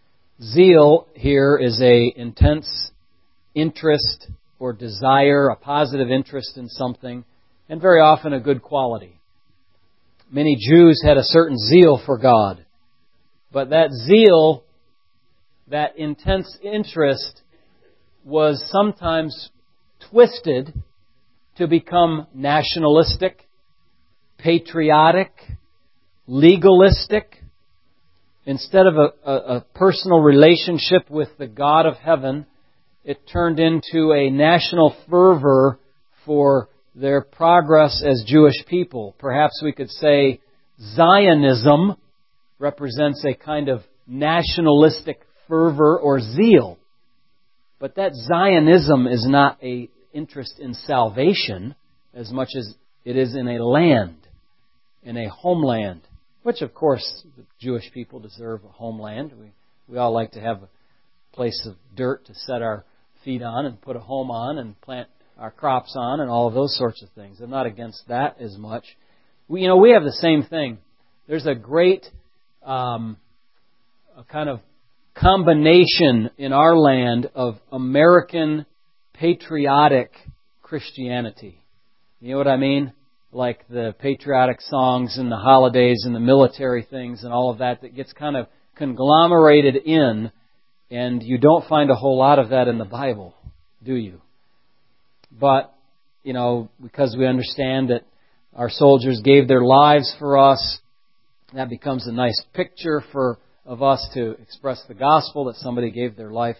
Zeal here is an intense interest or desire, a positive interest in something, and very often a good quality. Many Jews had a certain zeal for God, but that zeal, that intense interest, was sometimes twisted to become nationalistic, patriotic, legalistic. Instead of a personal relationship with the God of heaven, it turned into a national fervor for their progress as Jewish people. Perhaps we could say Zionism represents a kind of nationalistic fervor or zeal. But that Zionism is not an interest in salvation as much as it is in a land, in a homeland, which of course the Jewish people deserve a homeland. We all like to have a place of dirt to set our feet on and put a home on and plant our crops on and all of those sorts of things. I'm not against that as much. We have the same thing. There's a great a kind of combination in our land of American patriotic Christianity. You know what I mean? Like the patriotic songs and the holidays and the military things and all of that gets kind of conglomerated in, and you don't find a whole lot of that in the Bible, do you? But, because we understand that our soldiers gave their lives for us, that becomes a nice picture of us to express the gospel, that somebody gave their life,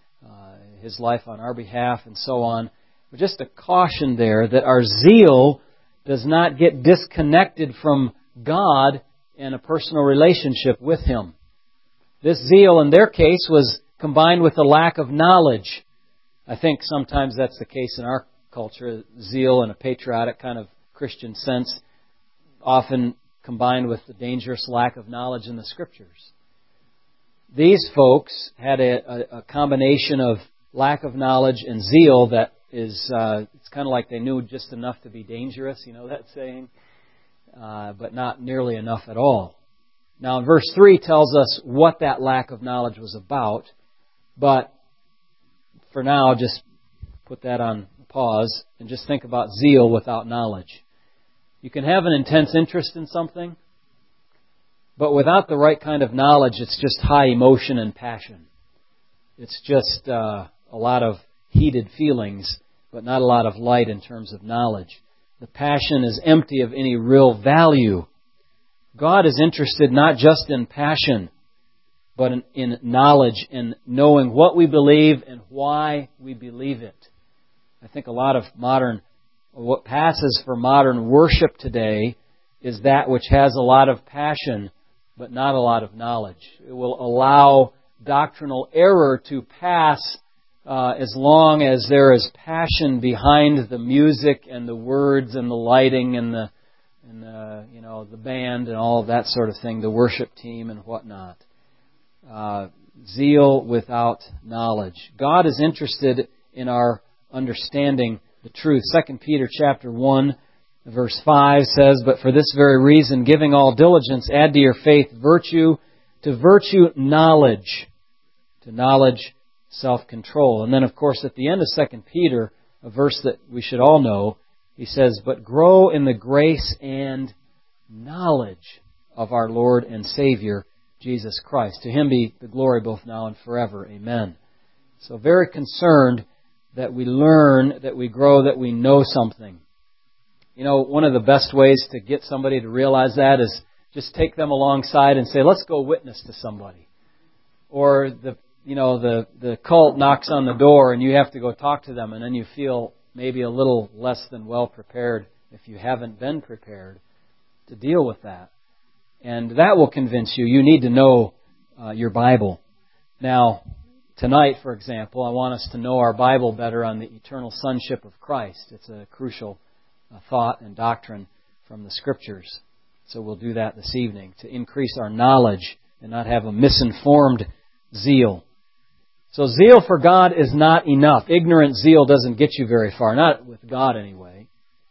his life on our behalf and so on. But just a caution there that our zeal does not get disconnected from God and a personal relationship with Him. This zeal in their case was combined with a lack of knowledge. I think sometimes that's the case in our culture. Zeal in a patriotic kind of Christian sense, often combined with the dangerous lack of knowledge in the Scriptures. These folks had a combination of lack of knowledge and zeal that is, it's kind of like they knew just enough to be dangerous, you know that saying? But not nearly enough at all. Now in verse 3 tells us what that lack of knowledge was about. But for now, just put that on pause and just think about zeal without knowledge. You can have an intense interest in something, but without the right kind of knowledge, it's just high emotion and passion. It's just a lot of heated feelings, but not a lot of light in terms of knowledge. The passion is empty of any real value. God is interested not just in passion, but in knowledge and knowing what we believe and why we believe it. I think a lot of what passes for modern worship today is that which has a lot of passion, but not a lot of knowledge. It will allow doctrinal error to pass as long as there is passion behind the music and the words and the lighting and the band and all of that sort of thing, the worship team and whatnot. Zeal without knowledge. God is interested in our understanding the truth. 2 Peter chapter 1, verse 5 says, "But for this very reason, giving all diligence, add to your faith virtue, to virtue knowledge, to knowledge self-control." And then, of course, at the end of 2 Peter, a verse that we should all know, he says, "But grow in the grace and knowledge of our Lord and Savior, Jesus Christ. To Him be the glory both now and forever. Amen." So very concerned that we learn, that we grow, that we know something. You know, one of the best ways to get somebody to realize that is just take them alongside and say, "Let's go witness to somebody." Or the cult knocks on the door and you have to go talk to them, and then you feel maybe a little less than well prepared if you haven't been prepared to deal with that. And that will convince you. You need to know your Bible. Now, tonight, for example, I want us to know our Bible better on the eternal sonship of Christ. It's a crucial thought and doctrine from the Scriptures. So we'll do that this evening to increase our knowledge and not have a misinformed zeal. So zeal for God is not enough. Ignorant zeal doesn't get you very far, not with God anyway.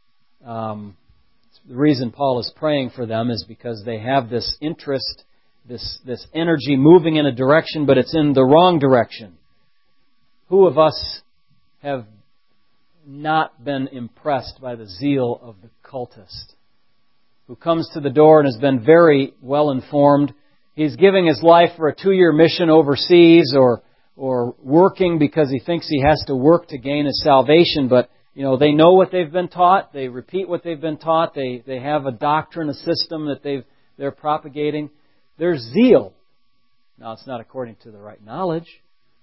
The reason Paul is praying for them is because they have this interest, this energy moving in a direction, but it's in the wrong direction. Who of us have not been impressed by the zeal of the cultist who comes to the door and has been very well informed? He's giving his life for a 2-year mission overseas or working because he thinks he has to work to gain his salvation, but they know what they've been taught. They repeat what they've been taught. They have a doctrine, a system that they're propagating. There's zeal. Now, it's not according to the right knowledge.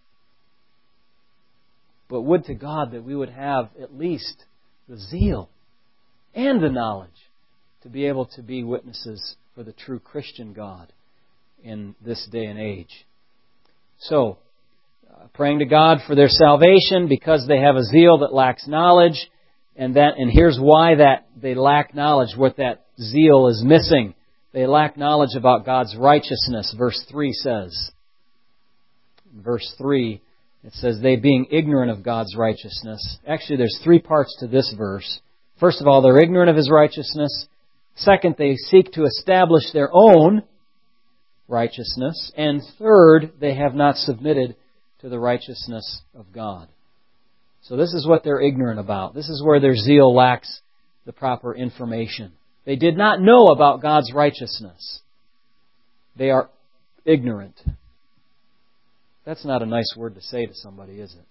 But would to God that we would have at least the zeal and the knowledge to be able to be witnesses for the true Christian God in this day and age. So, praying to God for their salvation because they have a zeal that lacks knowledge, and here's why that they lack knowledge, what that zeal is missing. They lack knowledge about God's righteousness, verse 3 says. In verse 3, it says, "They being ignorant of God's righteousness." Actually, there's 3 parts to this verse. First of all, they're ignorant of His righteousness. Second, they seek to establish their own righteousness. And third, they have not submitted to the righteousness of God. So this is what they're ignorant about. This is where their zeal lacks the proper information. They did not know about God's righteousness. They are ignorant. That's not a nice word to say to somebody, is it?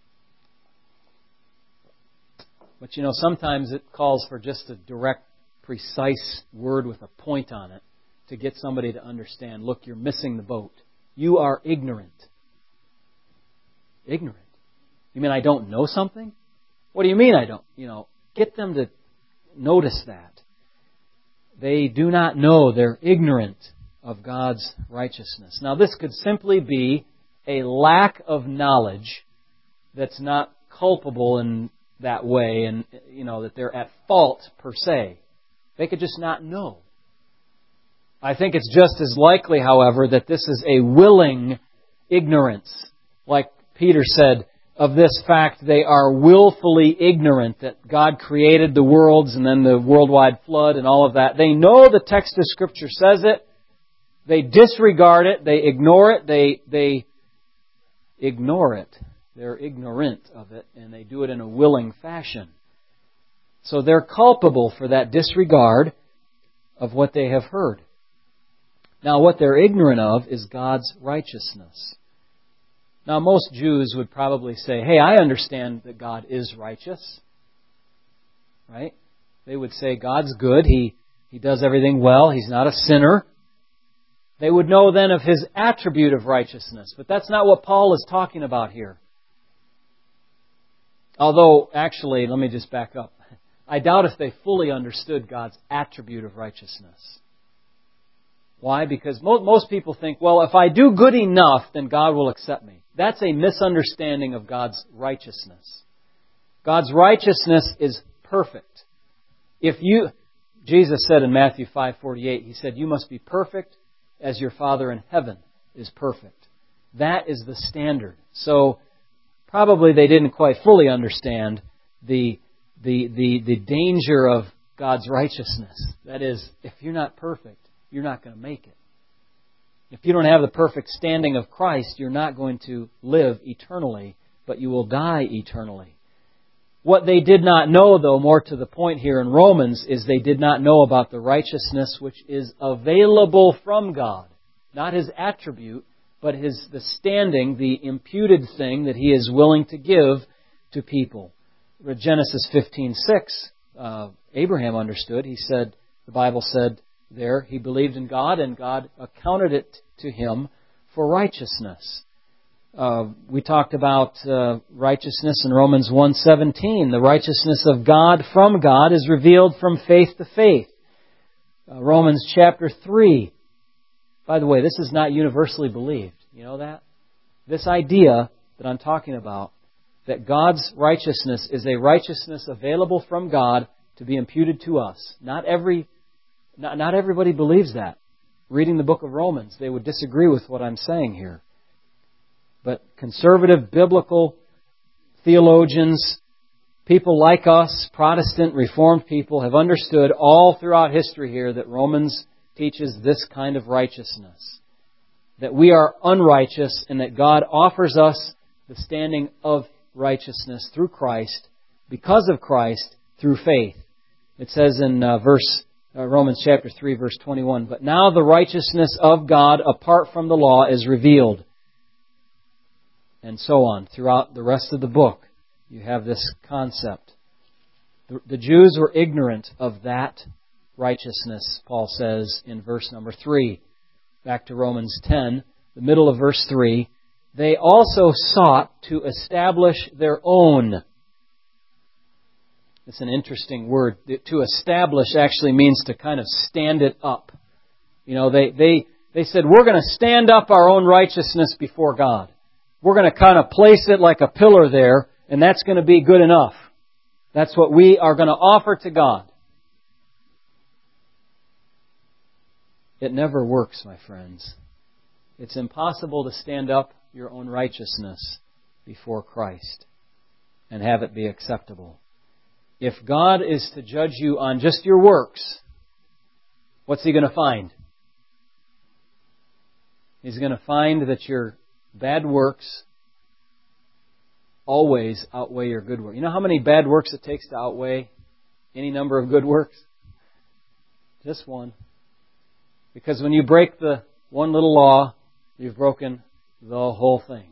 But sometimes it calls for just a direct, precise word with a point on it to get somebody to understand, look, you're missing the boat. You are ignorant. Ignorant? You mean I don't know something? What do you mean I don't? Get them to notice that. They do not know. They're ignorant of God's righteousness. Now, this could simply be a lack of knowledge that's not culpable in that way and, that they're at fault per se. They could just not know. I think it's just as likely, however, that this is a willing ignorance. Like Peter said, of this fact they are willfully ignorant that God created the worlds and then the worldwide flood and all of that. They know the text of Scripture says it. They disregard it. They ignore it. They ignore it. They're ignorant of it, and they do it in a willing fashion. So they're culpable for that disregard of what they have heard. Now, what they're ignorant of is God's righteousness. Now, most Jews would probably say, hey, I understand that God is righteous. Right? They would say God's good. He does everything well. He's not a sinner. They would know then of His attribute of righteousness. But that's not what Paul is talking about here. Although, actually, let me just back up. I doubt if they fully understood God's attribute of righteousness. Why? Because most people think, well, if I do good enough, then God will accept me. That's a misunderstanding of God's righteousness. God's righteousness is perfect. Jesus said in Matthew 5:48, He said, you must be perfect as your Father in heaven is perfect. That is the standard. So, probably they didn't quite fully understand the danger of God's righteousness. That is, if you're not perfect, you're not going to make it. If you don't have the perfect standing of Christ, you're not going to live eternally, but you will die eternally. What they did not know, though, more to the point here in Romans, is they did not know about the righteousness which is available from God. Not His attribute, but the standing, the imputed thing that He is willing to give to people. Genesis 15:6, Abraham understood. He said, the Bible said there, he believed in God and God accounted it to him for righteousness. We talked about righteousness in Romans 1:17. The righteousness of God from God is revealed from faith to faith. Romans chapter 3. By the way, this is not universally believed. You know that? This idea that I'm talking about, that God's righteousness is a righteousness available from God to be imputed to us. Not everybody believes that. Reading the book of Romans, they would disagree with what I'm saying here. But conservative, biblical theologians, people like us, Protestant, Reformed people, have understood all throughout history here that Romans teaches this kind of righteousness. That we are unrighteous and that God offers us the standing of righteousness through Christ, because of Christ, through faith. It says in Romans chapter 3, verse 21, but now the righteousness of God apart from the law is revealed. And so on. Throughout the rest of the book, you have this concept. The Jews were ignorant of that righteousness, Paul says in verse number 3. Back to Romans 10, the middle of verse 3. They also sought to establish their own. It's an interesting word. To establish actually means to kind of stand it up. You know, they said, we're going to stand up our own righteousness before God. We're going to kind of place it like a pillar there, and that's going to be good enough. That's what we are going to offer to God. It never works, my friends. It's impossible to stand up your own righteousness before Christ and have it be acceptable. If God is to judge you on just your works, what's He going to find? He's going to find that your bad works always outweigh your good works. You know how many bad works it takes to outweigh any number of good works? Just one. Because when you break the one little law, you've broken the whole thing.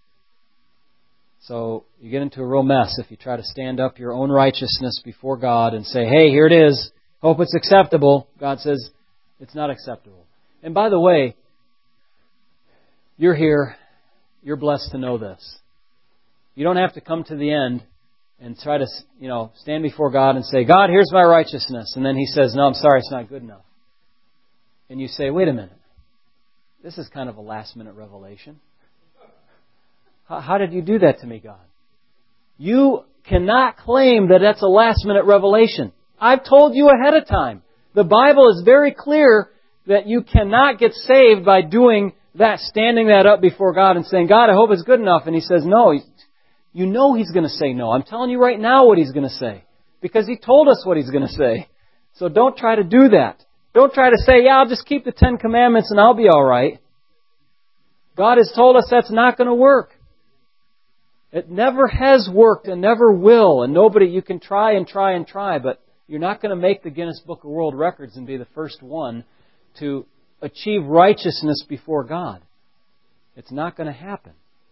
So you get into a real mess if you try to stand up your own righteousness before God and say, hey, here it is. Hope it's acceptable. God says it's not acceptable. And by the way, you're here. You're blessed to know this. You don't have to come to the end and try to, stand before God and say, God, here's my righteousness. And then He says, no, I'm sorry, it's not good enough. And you say, wait a minute. This is kind of a last-minute revelation. How did you do that to me, God? You cannot claim that that's a last-minute revelation. I've told you ahead of time. The Bible is very clear that you cannot get saved by doing that, standing that up before God and saying, God, I hope it's good enough. And He says, no. You know He's going to say no. I'm telling you right now what He's going to say. Because He told us what He's going to say. So don't try to do that. Don't try to say, I'll just keep the 10 Commandments and I'll be all right. God has told us that's not going to work. It never has worked and never will. And you can try and try and try, but you're not going to make the Guinness Book of World Records and be the first one to achieve righteousness before God. It's not going to happen.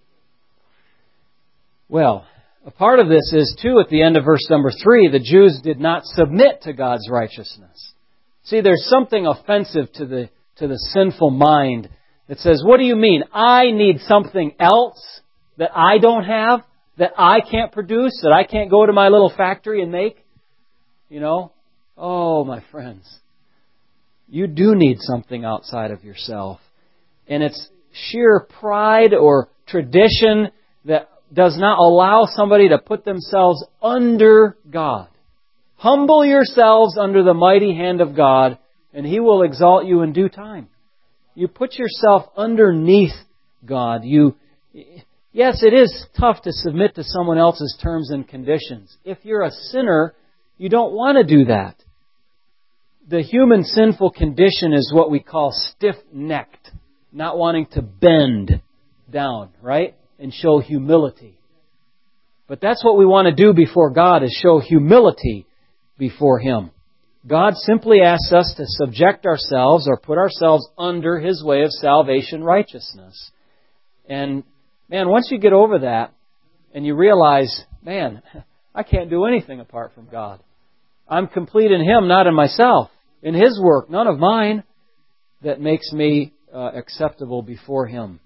Well, a part of this is, too, at the end of verse number 3, the Jews did not submit to God's righteousness. See, there's something offensive to the sinful mind that says, what do you mean? I need something else that I don't have, that I can't produce, that I can't go to my little factory and make? You know? Oh, my friends. You do need something outside of yourself. And it's sheer pride or tradition that does not allow somebody to put themselves under God. Humble yourselves under the mighty hand of God, and He will exalt you in due time. You put yourself underneath God. Yes, it is tough to submit to someone else's terms and conditions. If you're a sinner, you don't want to do that. The human sinful condition is what we call stiff-necked, not wanting to bend down, right? And show humility. But that's what we want to do before God, is show humility before Him. God simply asks us to subject ourselves or put ourselves under His way of salvation righteousness. And man, once you get over that and you realize, man, I can't do anything apart from God. I'm complete in Him, not in myself. In His work, none of mine, that makes me acceptable before Him.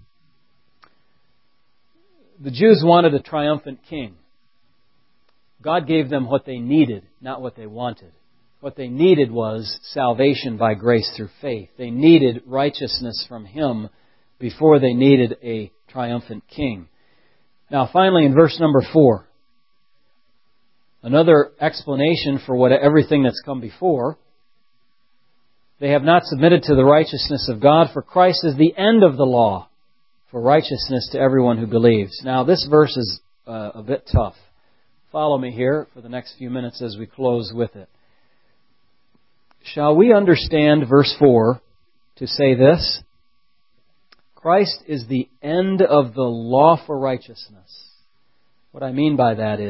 The Jews wanted a triumphant king. God gave them what they needed, not what they wanted. What they needed was salvation by grace through faith. They needed righteousness from Him before they needed a triumphant king. Now, finally, in verse number 4, another explanation for everything that's come before. They have not submitted to the righteousness of God, for Christ is the end of the law, for righteousness to everyone who believes. Now, this verse is a bit tough. Follow me here for the next few minutes as we close with it. Shall we understand verse 4 to say this? Christ is the end of the law for righteousness. What I mean by that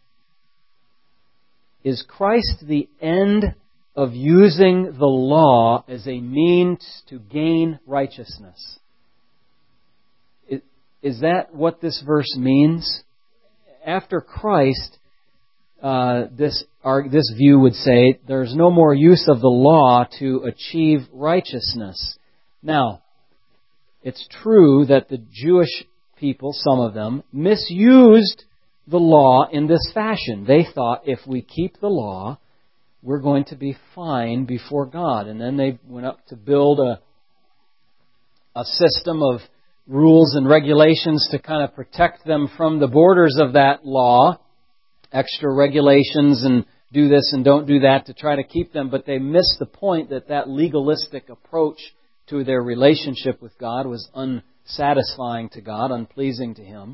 is Christ the end of using the law as a means to gain righteousness? Is that what this verse means? After Christ, this view would say there's no more use of the law to achieve righteousness. Now, it's true that the Jewish people, some of them, misused the law in this fashion. They thought if we keep the law, we're going to be fine before God. And then they went up to build a system of rules and regulations to kind of protect them from the borders of that law. Extra regulations and do this and don't do that to try to keep them. But they missed the point that legalistic approach to their relationship with God was unsatisfying to God, unpleasing to Him.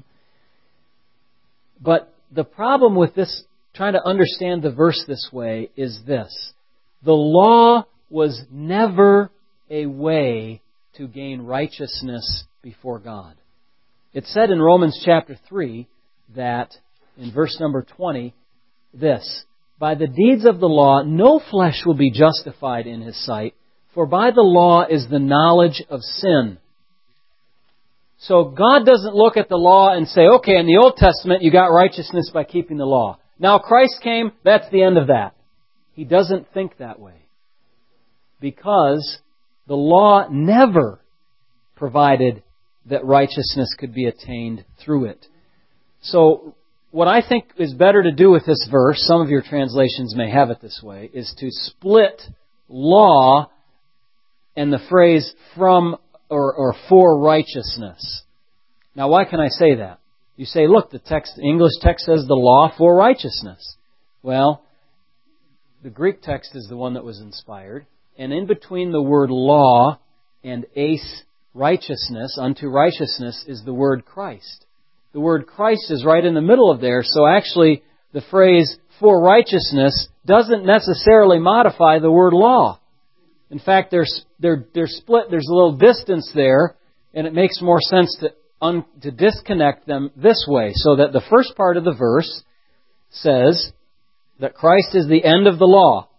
But the problem with this, trying to understand the verse this way, is this. The law was never a way to gain righteousness before God. It said in Romans chapter 3 that, in verse number 20, this, by the deeds of the law, no flesh will be justified in His sight, for by the law is the knowledge of sin. So God doesn't look at the law and say, okay, in the Old Testament you got righteousness by keeping the law. Now Christ came, that's the end of that. He doesn't think that way. Because the law never provided that righteousness could be attained through it. So what I think is better to do with this verse, some of your translations may have it this way, is to split law and the phrase from or for righteousness. Now, why can I say that? You say, look, the English text says the law for righteousness. Well, the Greek text is the one that was inspired. And in between the word law and eis, righteousness, unto righteousness, is the word Christ. The word Christ is right in the middle of there. So actually, the phrase for righteousness doesn't necessarily modify the word law. In fact, they're split. There's a little distance there, and it makes more sense to to disconnect them this way, so that the first part of the verse says that Christ is the end of the law.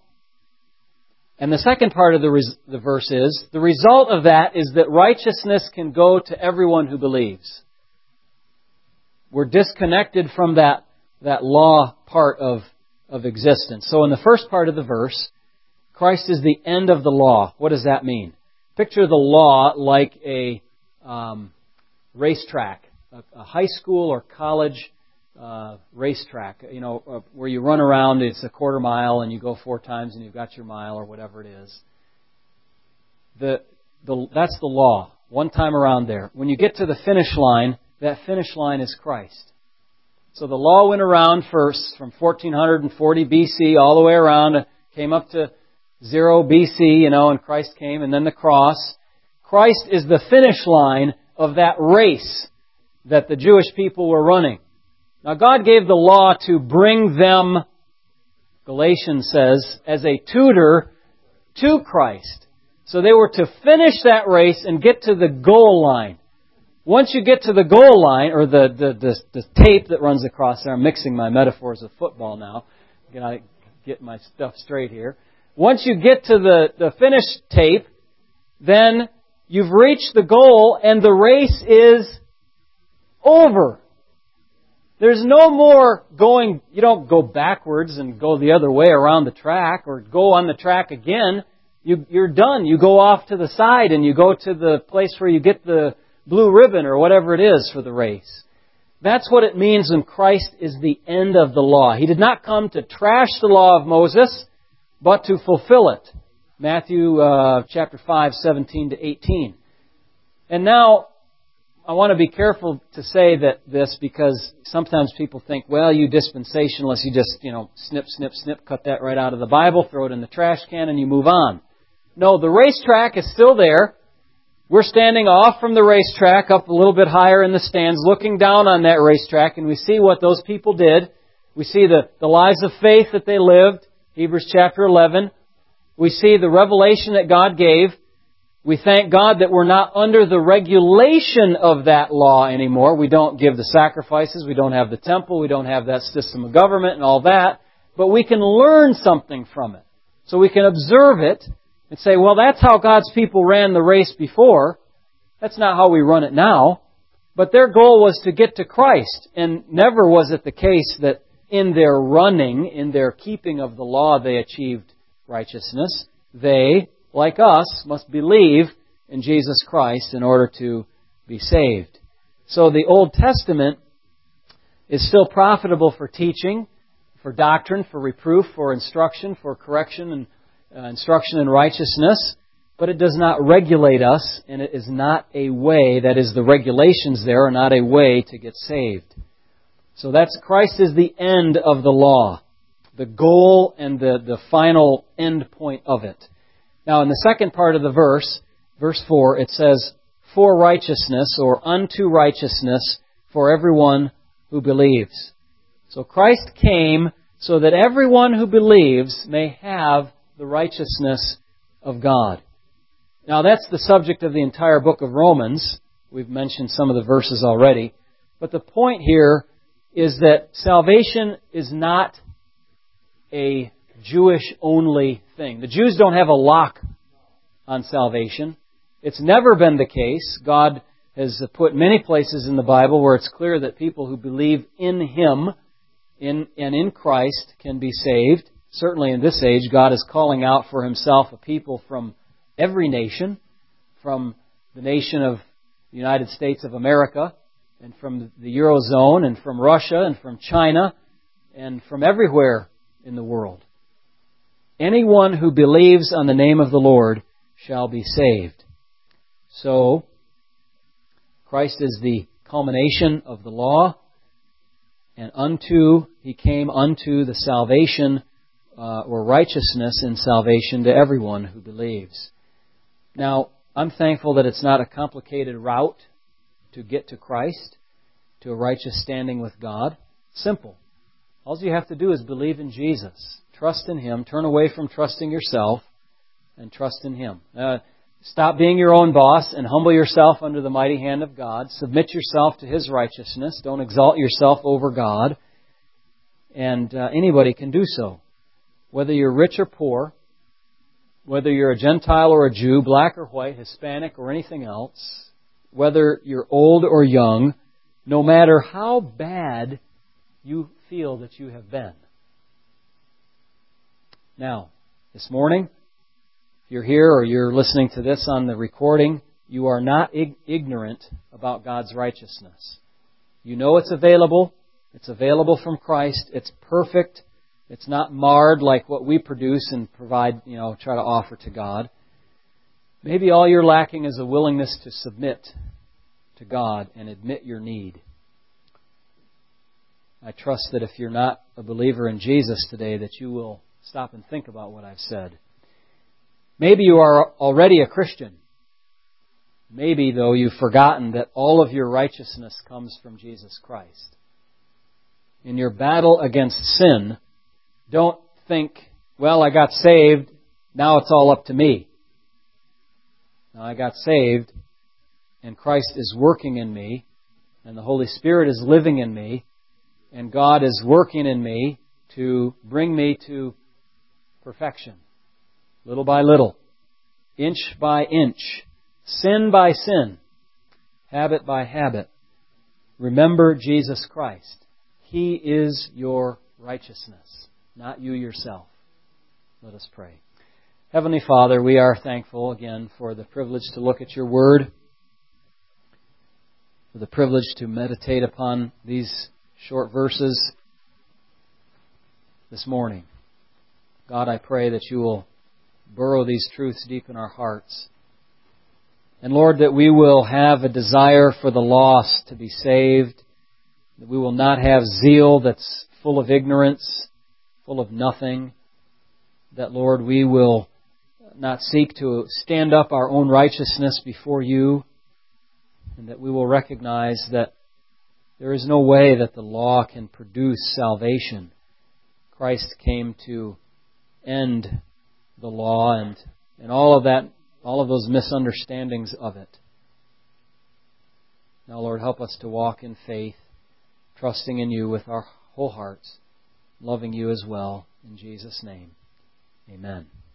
And the second part of the verse is, the result of that is that righteousness can go to everyone who believes. We're disconnected from that law part of existence. So in the first part of the verse, Christ is the end of the law. What does that mean? Picture the law like a racetrack, a high school or college racetrack, where you run around. It's a quarter mile and you go 4 times and you've got your mile or whatever it is. That's the law. One time around there. When you get to the finish line, that finish line is Christ. So the law went around first from 1440 BC all the way around, came up to 0 BC, and Christ came, and then the cross. Christ is the finish line of that race that the Jewish people were running. Now God gave the law to bring them, Galatians says, as a tutor to Christ. So they were to finish that race and get to the goal line. Once you get to the goal line, or the tape that runs across there, I'm mixing my metaphors with football now. Gotta get my stuff straight here. Once you get to the finish tape, then you've reached the goal and the race is over. There's no more going, you don't go backwards and go the other way around the track or go on the track again. You're done. You go off to the side and you go to the place where you get the blue ribbon or whatever it is for the race. That's what it means when Christ is the end of the law. He did not come to trash the law of Moses, but to fulfill it. Matthew chapter 5, 17 to 18. And now, I want to be careful to say this because sometimes people think, well, you dispensationalists, you just, snip, snip, snip, cut that right out of the Bible, throw it in the trash can, and you move on. No, the racetrack is still there. We're standing off from the racetrack, up a little bit higher in the stands, looking down on that racetrack, and we see what those people did. We see the lives of faith that they lived, Hebrews chapter 11. We see the revelation that God gave. We thank God that we're not under the regulation of that law anymore. We don't give the sacrifices. We don't have the temple. We don't have that system of government and all that. But we can learn something from it. So we can observe it and say, well, that's how God's people ran the race before. That's not how we run it now. But their goal was to get to Christ. And never was it the case that in their running, in their keeping of the law, they achieved righteousness. They, like us, must believe in Jesus Christ in order to be saved. So the Old Testament is still profitable for teaching, for doctrine, for reproof, for instruction, for correction and instruction in righteousness, but it does not regulate us, and it is not a way, that is, the regulations there are not a way to get saved. So Christ is the end of the law, the goal and the final end point of it. Now, in the second part of the verse, verse 4, it says, for righteousness, or unto righteousness, for everyone who believes. So Christ came so that everyone who believes may have the righteousness of God. Now, that's the subject of the entire book of Romans. We've mentioned some of the verses already. But the point here is that salvation is not a Jewish-only thing. The Jews don't have a lock on salvation. It's never been the case. God has put many places in the Bible where it's clear that people who believe in Him and in Christ can be saved. Certainly in this age, God is calling out for Himself a people from every nation, from the nation of the United States of America, and from the Eurozone, and from Russia, and from China, and from everywhere in the world. Anyone who believes on the name of the Lord shall be saved. So, Christ is the culmination of the law, and He came unto the salvation or righteousness in salvation to everyone who believes. Now, I'm thankful that it's not a complicated route to get to Christ, to a righteous standing with God. Simple. All you have to do is believe in Jesus. Trust in Him. Turn away from trusting yourself and trust in Him. stop being your own boss and humble yourself under the mighty hand of God. Submit yourself to His righteousness. Don't exalt yourself over God. And anybody can do so. Whether you're rich or poor, whether you're a Gentile or a Jew, black or white, Hispanic or anything else, whether you're old or young, no matter how bad you feel that you have been. Now, this morning, if you're here or you're listening to this on the recording, you are not ignorant about God's righteousness. You know it's available. It's available from Christ. It's perfect. It's not marred like what we produce and provide, try to offer to God. Maybe all you're lacking is a willingness to submit to God and admit your need. I trust that if you're not a believer in Jesus today, that you will stop and think about what I've said. Maybe you are already a Christian. Maybe, though, you've forgotten that all of your righteousness comes from Jesus Christ. In your battle against sin, don't think, well, I got saved, now it's all up to me. Now I got saved, and Christ is working in me, and the Holy Spirit is living in me, and God is working in me to bring me to perfection. Little by little, inch by inch, sin by sin, habit by habit. Remember Jesus Christ. He is your righteousness, not you yourself. Let us pray. Heavenly Father, we are thankful again for the privilege to look at your Word, for the privilege to meditate upon these short verses this morning. God, I pray that you will burrow these truths deep in our hearts. And Lord, that we will have a desire for the lost to be saved, that we will not have zeal that's full of ignorance, full of nothing, that, Lord, we will not seek to stand up our own righteousness before you, and that we will recognize that there is no way that the law can produce salvation. Christ came to end the law and all of that, all of those misunderstandings of it. Now, Lord, help us to walk in faith, trusting in you with our whole hearts, loving you as well. In Jesus' name, amen.